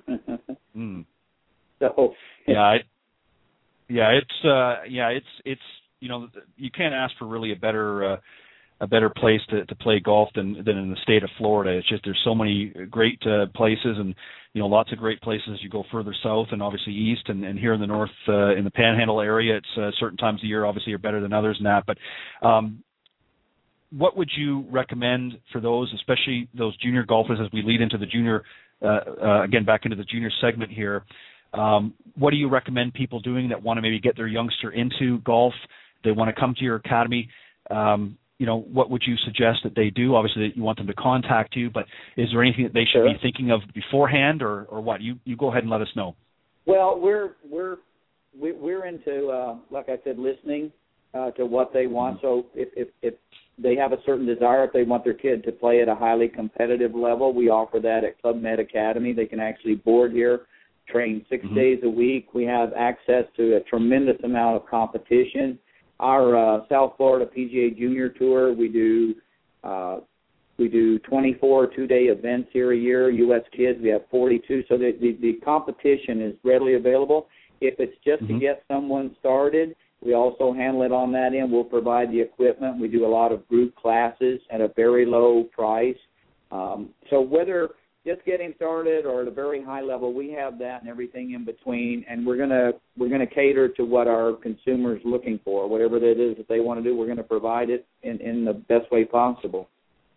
[SPEAKER 2] mm.
[SPEAKER 3] So
[SPEAKER 2] yeah, I, yeah, it's uh, yeah, it's it's. You know, you can't ask for really a better uh, a better place to, to play golf than than in the state of Florida. It's just there's so many great uh, places, and you know, lots of great places as you go further south and obviously east, and, and here in the north uh, in the Panhandle area, it's uh, certain times of the year obviously are better than others and that. But um, what would you recommend for those, especially those junior golfers, as we lead into the junior uh, uh, again back into the junior segment here? Um, what do you recommend people doing that want to maybe get their youngster into golf? They want to come to your academy. Um, you know, what would you suggest that they do? Obviously, you want them to contact you, but is there anything that they should
[SPEAKER 3] sure.
[SPEAKER 2] be thinking of beforehand, or, or what? You you go ahead and let us know.
[SPEAKER 3] Well, we're we're we're into uh, like I said, listening uh, to what they want. So if, if if they have a certain desire, if they want their kid to play at a highly competitive level, we offer that at Club Med Academy. They can actually board here, train six mm-hmm. days a week. We have access to a tremendous amount of competition. Our uh, South Florida P G A Junior Tour, we do uh, we do twenty-four two-day events here a year. U S Kids, we have forty-two. So the, the, the competition is readily available. If it's just mm-hmm. to get someone started, we also handle it on that end. We'll provide the equipment. We do a lot of group classes at a very low price. Um, so whether just getting started or at a very high level, we have that and everything in between, and we're gonna we're gonna cater to what our consumers looking for. Whatever that is that they want to do, we're gonna provide it in, in the best way possible.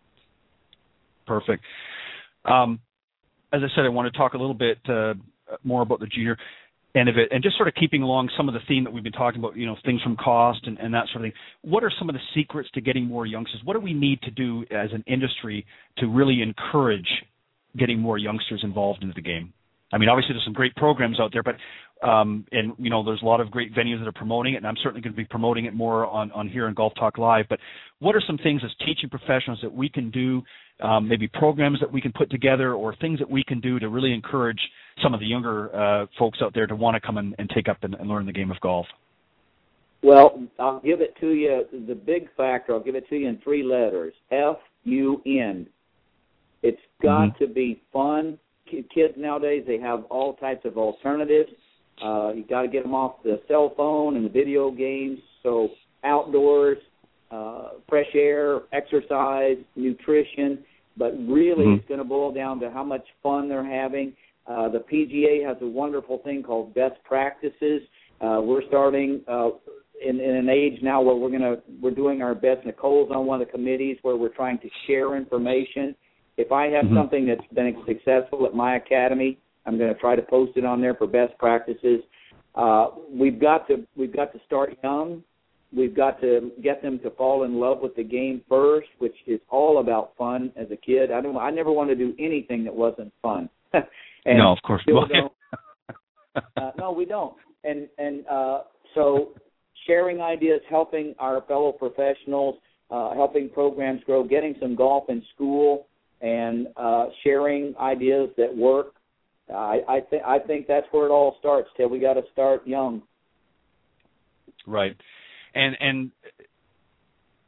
[SPEAKER 2] Perfect. Um, as I said, I want to talk a little bit uh, more about the junior end of it, and just sort of keeping along some of the theme that we've been talking about, you know, things from cost and, and that sort of thing. What are some of the secrets to getting more youngsters? What do we need to do as an industry to really encourage getting more youngsters involved into the game? I mean, obviously there's some great programs out there, but um, and you know, there's a lot of great venues that are promoting it, and I'm certainly going to be promoting it more on, on here in Golf Talk Live. But what are some things as teaching professionals that we can do, um, maybe programs that we can put together, or things that we can do to really encourage some of the younger uh, folks out there to want to come and, and take up and, and learn the game of golf?
[SPEAKER 3] Well, I'll give it to you, the big factor, I'll give it to you in three letters, F U N. It's got mm-hmm. to be fun. Kids nowadays, they have all types of alternatives. Uh, you got to get them off the cell phone and the video games. So outdoors, uh, fresh air, exercise, nutrition. But really, mm-hmm. it's going to boil down to how much fun they're having. Uh, the P G A has a wonderful thing called best practices. Uh, we're starting uh, in, in an age now where we're going to we're doing our best. Nicole's on one of the committees where we're trying to share information. If I have mm-hmm. something that's been successful at my academy, I'm going to try to post it on there for best practices. Uh, we've got to we've got to start young. We've got to get them to fall in love with the game first, which is all about fun. As a kid, I don't. I never wanted to do anything that wasn't fun.
[SPEAKER 2] And no, of course
[SPEAKER 3] we don't. uh, no, we don't. And and uh, so sharing ideas, helping our fellow professionals, uh, helping programs grow, getting some golf in school, and uh, sharing ideas that work. I, I think I think that's where it all starts, Ted. We got to start young.
[SPEAKER 2] Right, and and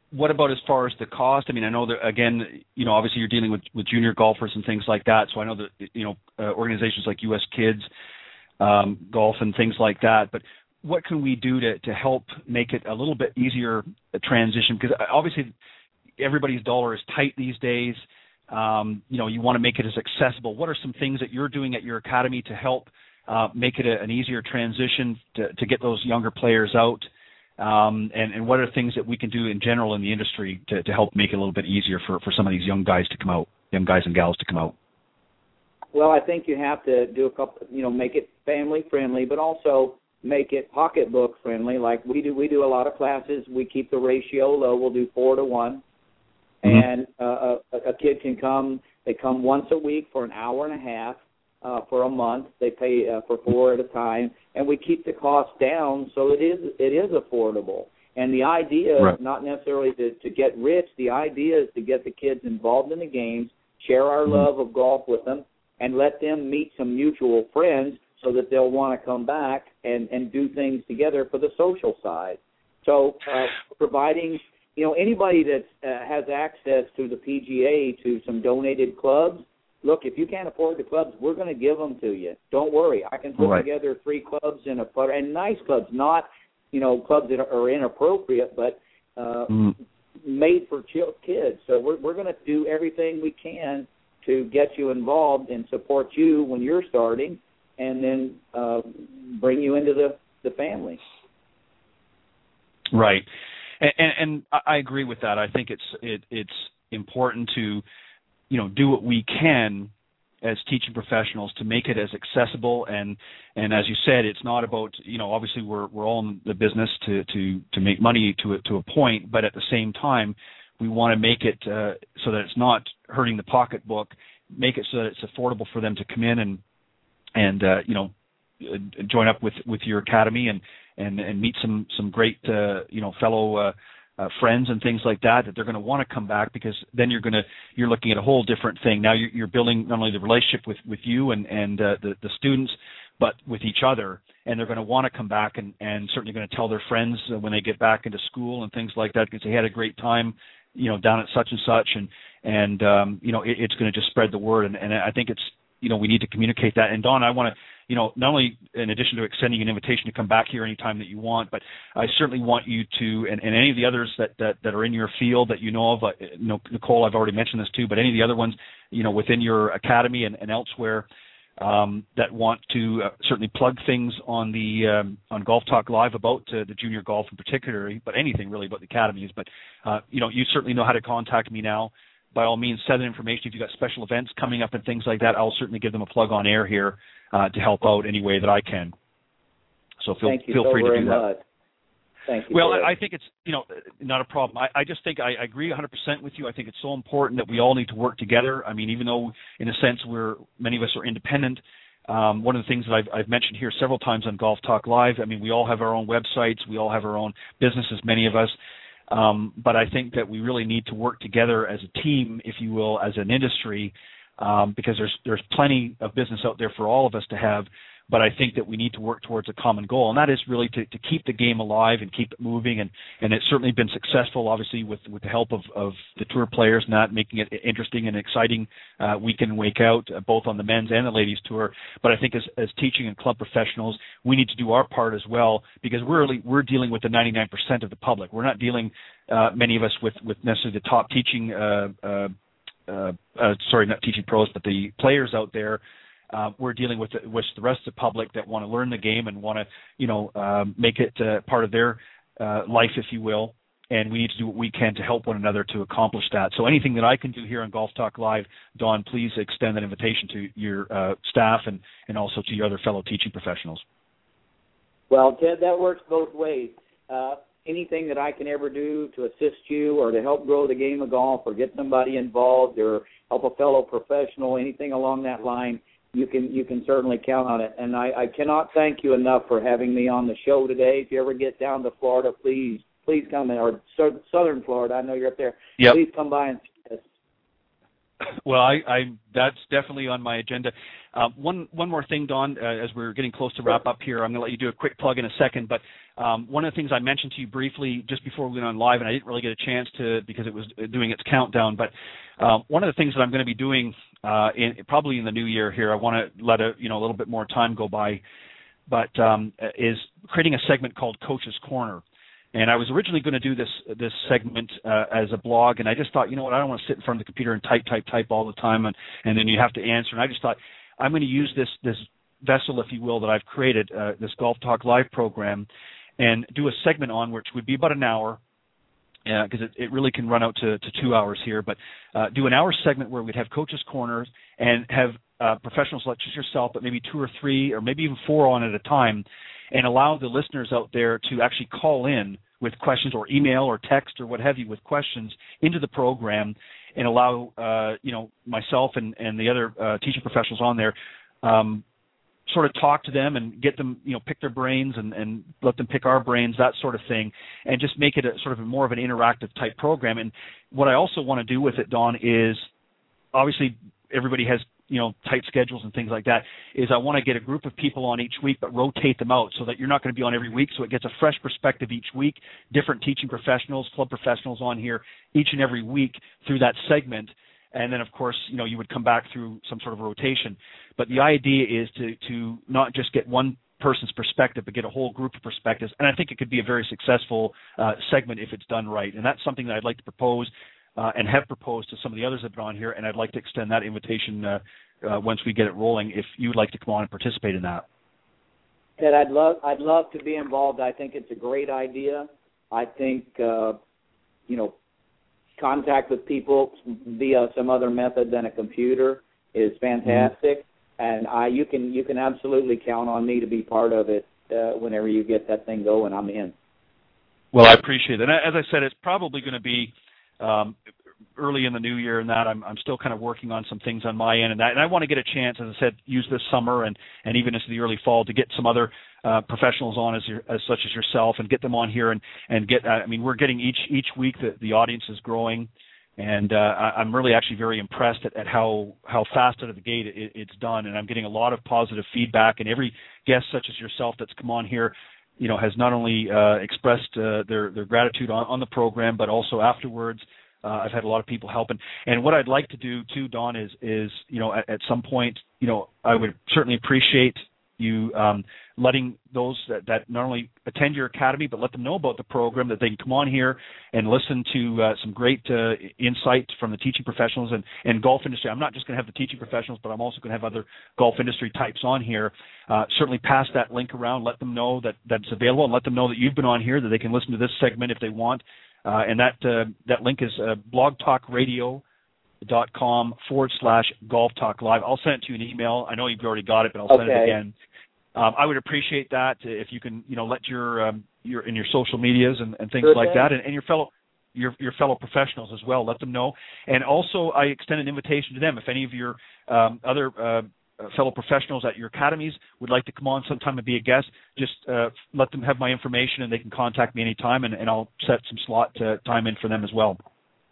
[SPEAKER 2] what about as far as the cost? I mean, I know that, again, you know, obviously you're dealing with, with junior golfers and things like that. So I know that, you know, uh, organizations like U S Kids um, Golf and things like that. But what can we do to, to help make it a little bit easier a transition? Because obviously everybody's dollar is tight these days. Um, you know, you want to make it as accessible. What are some things that you're doing at your academy to help uh, make it a, an easier transition to, to get those younger players out? Um, and, and what are things that we can do in general in the industry to, to help make it a little bit easier for, for some of these young guys to come out, young guys and gals to come out?
[SPEAKER 3] Well, I think you have to do a couple, you know, make it family friendly, but also make it pocketbook friendly. Like we do, we do a lot of classes. We keep the ratio low. We'll do four to one. Mm-hmm. And uh, a, a kid can come, they come once a week for an hour and a half uh, for a month. They pay uh, for four at a time. And we keep the cost down so it is it is affordable. And the idea right. is not necessarily to, to get rich. The idea is to get the kids involved in the games, share our mm-hmm. love of golf with them, and let them meet some mutual friends so that they'll want to come back and, and do things together for the social side. So uh, providing, you know, anybody that uh, has access to the P G A, to some donated clubs, look, if you can't afford the clubs, we're going to give them to you. Don't worry. I can put right. together three clubs in a putter, and nice clubs, not, you know, clubs that are inappropriate, but uh, mm. made for kids. So we're, we're going to do everything we can to get you involved and support you when you're starting, and then uh, bring you into the, the family.
[SPEAKER 2] Right. And, and, and I agree with that. I think it's it, it's important to, you know, do what we can as teaching professionals to make it as accessible. And, and as you said, it's not about, you know, obviously we're we're all in the business to, to, to make money to a, to a point, but at the same time, we want to make it uh, so that it's not hurting the pocketbook, make it so that it's affordable for them to come in and, and uh, you know, join up with, with your academy and, and, and meet some, some great, uh, you know, fellow uh, uh, friends and things like that, that they're going to want to come back, because then you're going to, you're looking at a whole different thing. Now you're, you're building not only the relationship with, with you and, and uh, the, the students, but with each other, and they're going to want to come back and, and certainly going to tell their friends when they get back into school and things like that, because they had a great time, you know, down at such and such, and, and um, you know, it, it's going to just spread the word. And, and I think it's, you know, we need to communicate that. And Don, I want to, you know, not only in addition to extending an invitation to come back here anytime that you want, but I certainly want you to, and, and any of the others that, that, that are in your field that you know of, uh, you know, Nicole, I've already mentioned this too, but any of the other ones, you know, within your academy and, and elsewhere, um, that want to uh, certainly plug things on the um, on Golf Talk Live about uh, the junior golf in particular, but anything really about the academies. But uh, you know, you certainly know how to contact me now. By all means, send that information. If you've got special events coming up and things like that, I'll certainly give them a plug on air here uh, to help out any way that I can. So feel
[SPEAKER 3] Thank you
[SPEAKER 2] feel
[SPEAKER 3] so
[SPEAKER 2] free to do
[SPEAKER 3] much.
[SPEAKER 2] that.
[SPEAKER 3] Thank you.
[SPEAKER 2] Well, I, I think it's, you know, not a problem. I, I just think I, I agree one hundred percent with you. I think it's so important that we all need to work together. I mean, even though in a sense we're, many of us are independent, um, one of the things that I've, I've mentioned here several times on Golf Talk Live, I mean, we all have our own websites. We all have our own businesses, many of us. Um, but I think that we really need to work together as a team, if you will, as an industry, um, because there's there's plenty of business out there for all of us to have. But I think that we need to work towards a common goal, and that is really to, to keep the game alive and keep it moving. And, and it's certainly been successful, obviously, with, with the help of, of the tour players, not making it interesting and exciting uh, week in and week out, uh, both on the men's and the ladies tour. But I think as, as teaching and club professionals, we need to do our part as well, because we're really, we're dealing with the ninety-nine percent of the public. We're not dealing, uh, many of us, with, with necessarily the top teaching, uh, uh, uh, uh, sorry, not teaching pros, but the players out there. Uh, we're dealing with the, with the rest of the public that want to learn the game and want to, you know, um, make it uh, part of their uh, life, if you will. And we need to do what we can to help one another to accomplish that. So anything that I can do here on Golf Talk Live, Don, please extend that invitation to your uh, staff and, and also to your other fellow teaching professionals.
[SPEAKER 3] Well, Ted, that works both ways. Uh, anything that I can ever do to assist you or to help grow the game of golf or get somebody involved or help a fellow professional, anything along that line, you can you can certainly count on it. And I, I cannot thank you enough for having me on the show today. If you ever get down to Florida, please, please come in, or southern Florida. I know you're up there.
[SPEAKER 2] Yep.
[SPEAKER 3] Please come by and see us.
[SPEAKER 2] Well, I, I that's definitely on my agenda. Uh, one one more thing, Don, uh, as we're getting close to wrap up here, I'm going to let you do a quick plug in a second. But um, one of the things I mentioned to you briefly just before we went on live, and I didn't really get a chance to because it was doing its countdown. But uh, one of the things that I'm going to be doing uh, in probably in the new year here, I want to let a you know a little bit more time go by, but um, is creating a segment called Coach's Corner. And I was originally going to do this this segment uh, as a blog, and I just thought, you know what, I don't want to sit in front of the computer and type, type, type all the time, and, and then you have to answer. And I just thought, I'm going to use this this vessel, if you will, that I've created, uh, this Golf Talk Live program, and do a segment on which would be about an hour, because uh, it, it really can run out to, to two hours here, but uh, do an hour segment where we'd have Coaches Corners and have uh, professionals such as yourself, but maybe two or three or maybe even four on at a time, and allow the listeners out there to actually call in with questions or email or text or what have you with questions into the program, and allow, uh, you know, myself and, and the other uh, teaching professionals on there um, sort of talk to them and get them, you know, pick their brains and, and let them pick our brains, that sort of thing, and just make it a sort of a more of an interactive type program. And what I also want to do with it, Don, is obviously everybody has, you know, tight schedules and things like that, is I want to get a group of people on each week, but rotate them out so that you're not going to be on every week, so it gets a fresh perspective each week, different teaching professionals, club professionals on here each and every week through that segment. And then, of course, you know, you would come back through some sort of rotation. But the idea is to, to not just get one person's perspective, but get a whole group of perspectives. And I think it could be a very successful uh, segment if it's done right. And that's something that I'd like to propose Uh, and have proposed to some of the others that have been on here, and I'd like to extend that invitation uh, uh, once we get it rolling, if you would like to come on and participate in that.
[SPEAKER 3] Ted, I'd love, I'd love to be involved. I think it's a great idea. I think, uh, you know, contact with people via some other method than a computer is fantastic, mm-hmm. and I, you can, you can absolutely count on me to be part of it uh, whenever you get that thing going. I'm in.
[SPEAKER 2] Well, I appreciate it. And as I said, it's probably going to be Um, early in the new year, and that I'm, I'm still kind of working on some things on my end, and that, and I want to get a chance, as I said, use this summer and, and even into the early fall to get some other uh, professionals on as, your, as such as yourself, and get them on here and and get. Uh, I mean, we're getting each each week that the audience is growing, and uh, I'm really actually very impressed at, at how how fast out of the gate it, it's done, and I'm getting a lot of positive feedback, and every guest such as yourself that's come on here, you know, has not only uh, expressed uh, their their gratitude on, on the program, but also afterwards. Uh, I've had a lot of people helping, and what I'd like to do too, Don, is is you know at, at some point, you know, I would certainly appreciate you um, letting those that, that not only attend your academy, but let them know about the program, that they can come on here and listen to uh, some great uh, insight from the teaching professionals and, and golf industry. I'm not just going to have the teaching professionals, but I'm also going to have other golf industry types on here. Uh, certainly pass that link around, let them know that that's available, and let them know that you've been on here, that they can listen to this segment if they want. Uh, and that uh, that link is uh, blogtalkradio.com forward slash golf talk live. I'll send it to you in email. I know you've already got it, but I'll send
[SPEAKER 3] okay.
[SPEAKER 2] it again. Um, I would appreciate that if you can, you know, let your um, your in your social medias and, and things
[SPEAKER 3] Good
[SPEAKER 2] like
[SPEAKER 3] thing.
[SPEAKER 2] that, and, and your fellow your your fellow professionals as well. Let them know, and also I extend an invitation to them. If any of your um, other uh, fellow professionals at your academies would like to come on sometime and be a guest, just uh, let them have my information, and they can contact me anytime, and, and I'll set some slot uh, time in for them as well.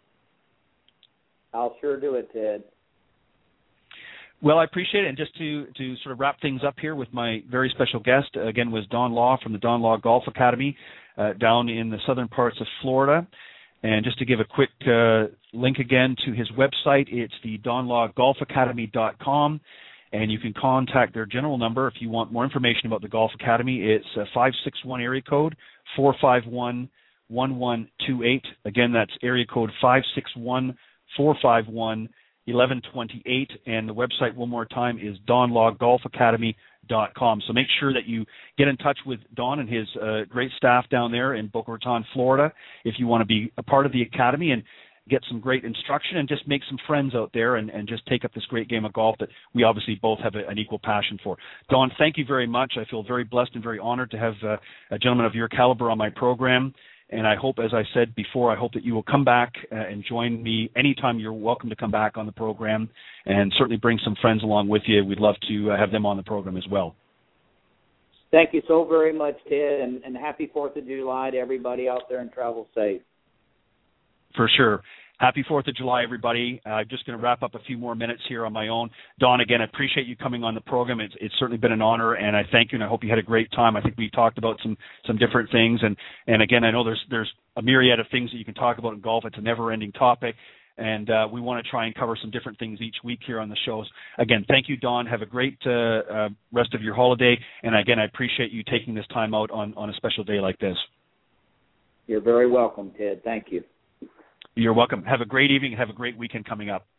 [SPEAKER 3] I'll sure do it, Ted.
[SPEAKER 2] Well, I appreciate it. And just to, to sort of wrap things up here with my very special guest, uh, again, was Don Law from the Don Law Golf Academy uh, down in the southern parts of Florida. And just to give a quick uh, link again to his website, it's the don law golf academy dot com. And you can contact their general number if you want more information about the Golf Academy. It's uh, five six one area code four five one, one one two eight. Again, that's area code five six one, four five one, one one two eight. And the website, one more time, is don law golf academy dot com. So make sure that you get in touch with Don and his uh, great staff down there in Boca Raton, Florida, if you want to be a part of the Academy and get some great instruction and just make some friends out there and, and just take up this great game of golf that we obviously both have a, an equal passion for. Don, thank you very much. I feel very blessed and very honored to have uh, a gentleman of your caliber on my program. And I hope, as I said before, I hope that you will come back uh, and join me anytime. You're welcome to come back on the program, and certainly bring some friends along with you. We'd love to uh, have them on the program as well.
[SPEAKER 3] Thank you so very much, Ted, and, and happy fourth of July to everybody out there, and travel safe.
[SPEAKER 2] For sure. Happy fourth of July, everybody. Uh, I'm just going to wrap up a few more minutes here on my own. Don, again, I appreciate you coming on the program. It's, it's certainly been an honor, and I thank you, and I hope you had a great time. I think we talked about some some different things, and, and again, I know there's there's a myriad of things that you can talk about in golf. It's a never-ending topic, and uh, we want to try and cover some different things each week here on the shows. Again, thank you, Don. Have a great uh, uh, rest of your holiday, and again, I appreciate you taking this time out on, on a special day like this.
[SPEAKER 3] You're very welcome, Ted. Thank you.
[SPEAKER 2] You're welcome. Have a great evening. Have a great weekend coming up.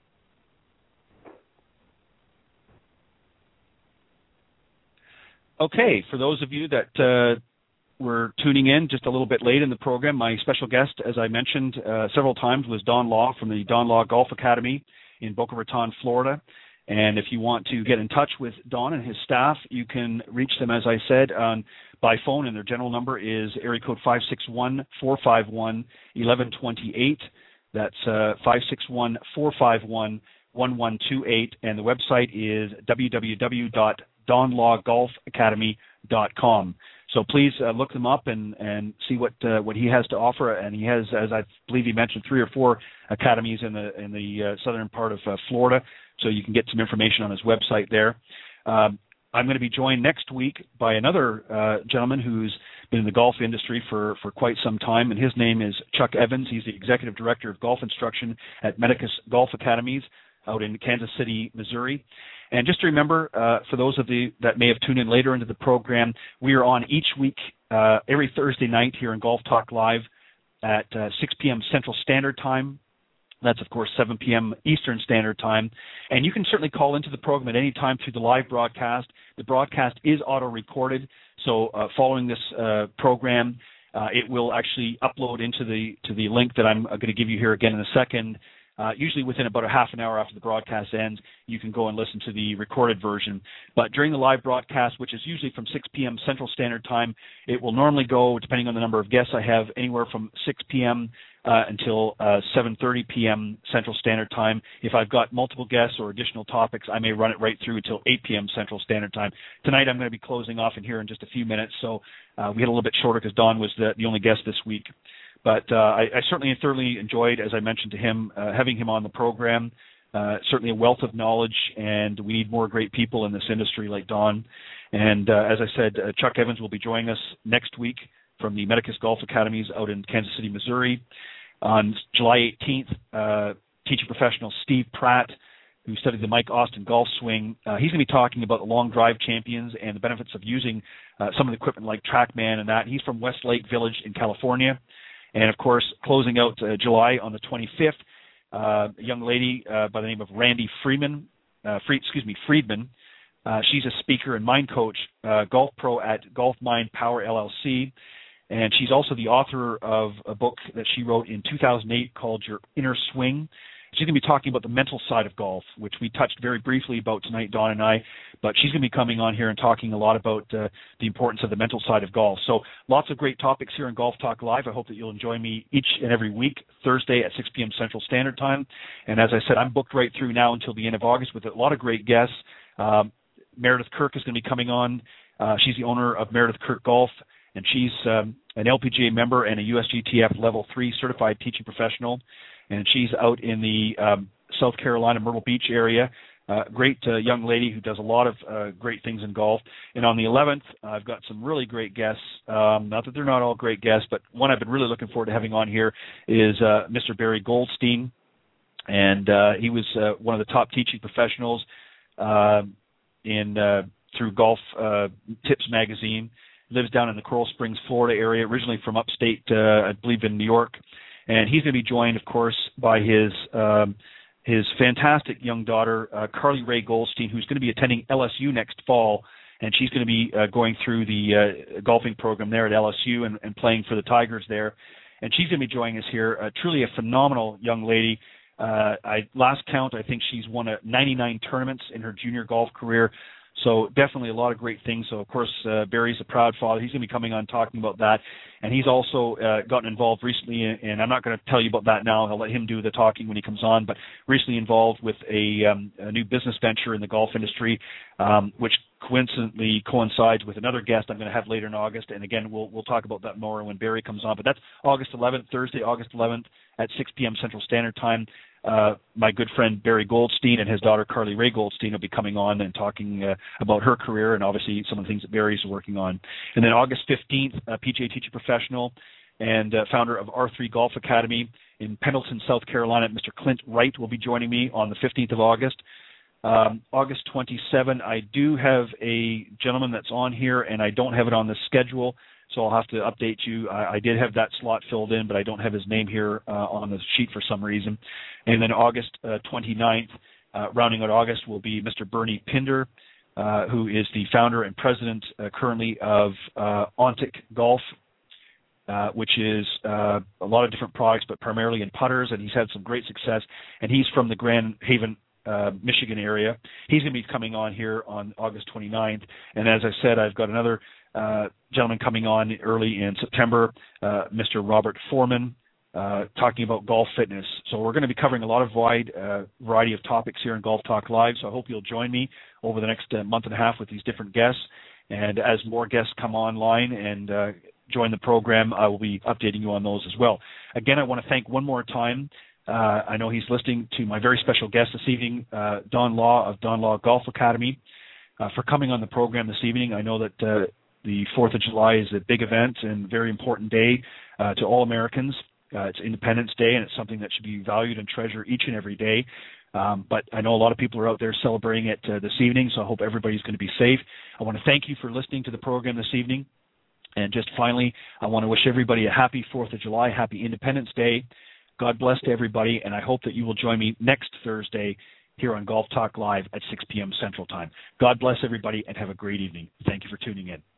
[SPEAKER 2] Okay, for those of you that uh, were tuning in just a little bit late in the program, my special guest, as I mentioned uh, several times, was Don Law from the Don Law Golf Academy in Boca Raton, Florida. And if you want to get in touch with Don and his staff, you can reach them, as I said, on by phone, and their general number is area code five six one, four five one, one one two eight. That's uh, five six one, four five one, one one two eight, and the website is w w w dot don law golf academy dot com. So please uh, look them up and, and see what uh, what he has to offer. And he has, as I believe he mentioned, three or four academies in the in the uh, southern part of uh, Florida. So you can get some information on his website there. Um, I'm going to be joined next week by another uh, gentleman who's been in the golf industry for, for quite some time, and his name is Chuck Evans. He's the Executive Director of Golf Instruction at Medicus Golf Academies out in Kansas City, Missouri. And just to remember, uh, for those of you that may have tuned in later into the program, we are on each week, uh, every Thursday night here in Golf Talk Live at uh, six p.m. Central Standard Time. That's, of course, seven p.m. Eastern Standard Time. And you can certainly call into the program at any time through the live broadcast. The broadcast is auto-recorded, so uh, following this uh, program, uh, it will actually upload into the to the link that I'm going to give you here again in a second. Uh, usually within about a half an hour after the broadcast ends, you can go and listen to the recorded version. But during the live broadcast, which is usually from six p.m. Central Standard Time, it will normally go, depending on the number of guests I have, anywhere from six p.m. Uh, until uh, seven thirty p.m. Central Standard Time. If I've got multiple guests or additional topics, I may run it right through until eight p.m. Central Standard Time. Tonight I'm going to be closing off in here in just a few minutes, so uh, we had a little bit shorter because Don was the, the only guest this week. But uh, I, I certainly thoroughly enjoyed, as I mentioned to him, uh, having him on the program. Uh, certainly a wealth of knowledge, and we need more great people in this industry like Don. And uh, as I said, uh, Chuck Evans will be joining us next week from the Medicus Golf Academies out in Kansas City, Missouri. On July eighteenth, uh, teaching professional Steve Pratt, who studied the Mike Austin golf swing, uh, he's going to be talking about the long drive champions and the benefits of using uh, some of the equipment like TrackMan and that. He's from Westlake Village in California. And, of course, closing out uh, July on the twenty-fifth, uh, a young lady uh, by the name of Randy Freeman, uh, Free, excuse me, Friedman. Uh, she's a speaker and mind coach, uh, golf pro at Golf Mind Power L L C. And she's also the author of a book that she wrote in two thousand eight called Your Inner Swing. She's going to be talking about the mental side of golf, which we touched very briefly about tonight, Don and I, but she's going to be coming on here and talking a lot about uh, the importance of the mental side of golf. So lots of great topics here in Golf Talk Live. I hope that you'll enjoy me each and every week, Thursday at six p.m. Central Standard Time. And as I said, I'm booked right through now until the end of August with a lot of great guests. Um, Meredith Kirk is going to be coming on. Uh, she's the owner of Meredith Kirk Golf, and she's um, an L P G A member and a U S G T F Level three certified teaching professional. And she's out in the um, South Carolina, Myrtle Beach area. Uh, great uh, young lady who does a lot of uh, great things in golf. And on the eleventh, uh, I've got some really great guests. Um, not that they're not all great guests, but one I've been really looking forward to having on here is uh, Mister Barry Goldstein. And uh, he was uh, one of the top teaching professionals uh, in uh, through Golf uh, Tips magazine. Lives down in the Coral Springs, Florida area, originally from upstate, uh, I believe in New York. And he's going to be joined, of course, by his um, his fantastic young daughter, uh, Carly Ray Goldstein, who's going to be attending L S U next fall. And she's going to be uh, going through the uh, golfing program there at L S U and, and playing for the Tigers there. And she's going to be joining us here. Uh, truly a phenomenal young lady. Uh, I last count, I think she's won a ninety-nine tournaments in her junior golf career. So definitely a lot of great things. So, of course, uh, Barry's a proud father. He's going to be coming on talking about that. And he's also uh, gotten involved recently, in, and I'm not going to tell you about that now. I'll let him do the talking when he comes on, but recently involved with a, um, a new business venture in the golf industry, um, which coincidentally coincides with another guest I'm going to have later in August. And again, we'll we'll talk about that more when Barry comes on. But that's August eleventh, Thursday, August eleventh at six p.m. Central Standard Time. Uh, my good friend Barry Goldstein and his daughter Carly Ray Goldstein will be coming on and talking uh, about her career and obviously some of the things that Barry's working on. And then August fifteenth, uh, P G A teacher professional and uh, founder of R three Golf Academy in Pendleton, South Carolina, Mister Clint Wright will be joining me on the fifteenth of August. Um, August twenty-seventh, I do have a gentleman that's on here, and I don't have it on the schedule, so I'll have to update you. I, I did have that slot filled in, but I don't have his name here uh, on the sheet for some reason. And then August uh, twenty-ninth, uh, rounding out August, will be Mister Bernie Pinder, uh, who is the founder and president uh, currently of uh, Ontic Golf, uh, which is uh, a lot of different products, but primarily in putters, and he's had some great success. And he's from the Grand Haven, Uh, Michigan area. He's going to be coming on here on August twenty-ninth. And as I said, I've got another uh, gentleman coming on early in September, uh, Mister Robert Foreman, uh, talking about golf fitness. So we're going to be covering a lot of wide uh, variety of topics here in Golf Talk Live. So I hope you'll join me over the next uh, month and a half with these different guests. And as more guests come online and uh, join the program, I will be updating you on those as well. Again, I want to thank one more time Uh, I know he's listening to my very special guest this evening, uh, Don Law of Don Law Golf Academy, uh, for coming on the program this evening. I know that uh, the fourth of July is a big event and very important day uh, to all Americans. Uh, it's Independence Day, and it's something that should be valued and treasured each and every day. Um, but I know a lot of people are out there celebrating it uh, this evening, so I hope everybody's going to be safe. I want to thank you for listening to the program this evening. And just finally, I want to wish everybody a happy fourth of July, happy Independence Day. God bless to everybody, and I hope that you will join me next Thursday here on Golf Talk Live at six p.m. Central Time. God bless everybody, and have a great evening. Thank you for tuning in.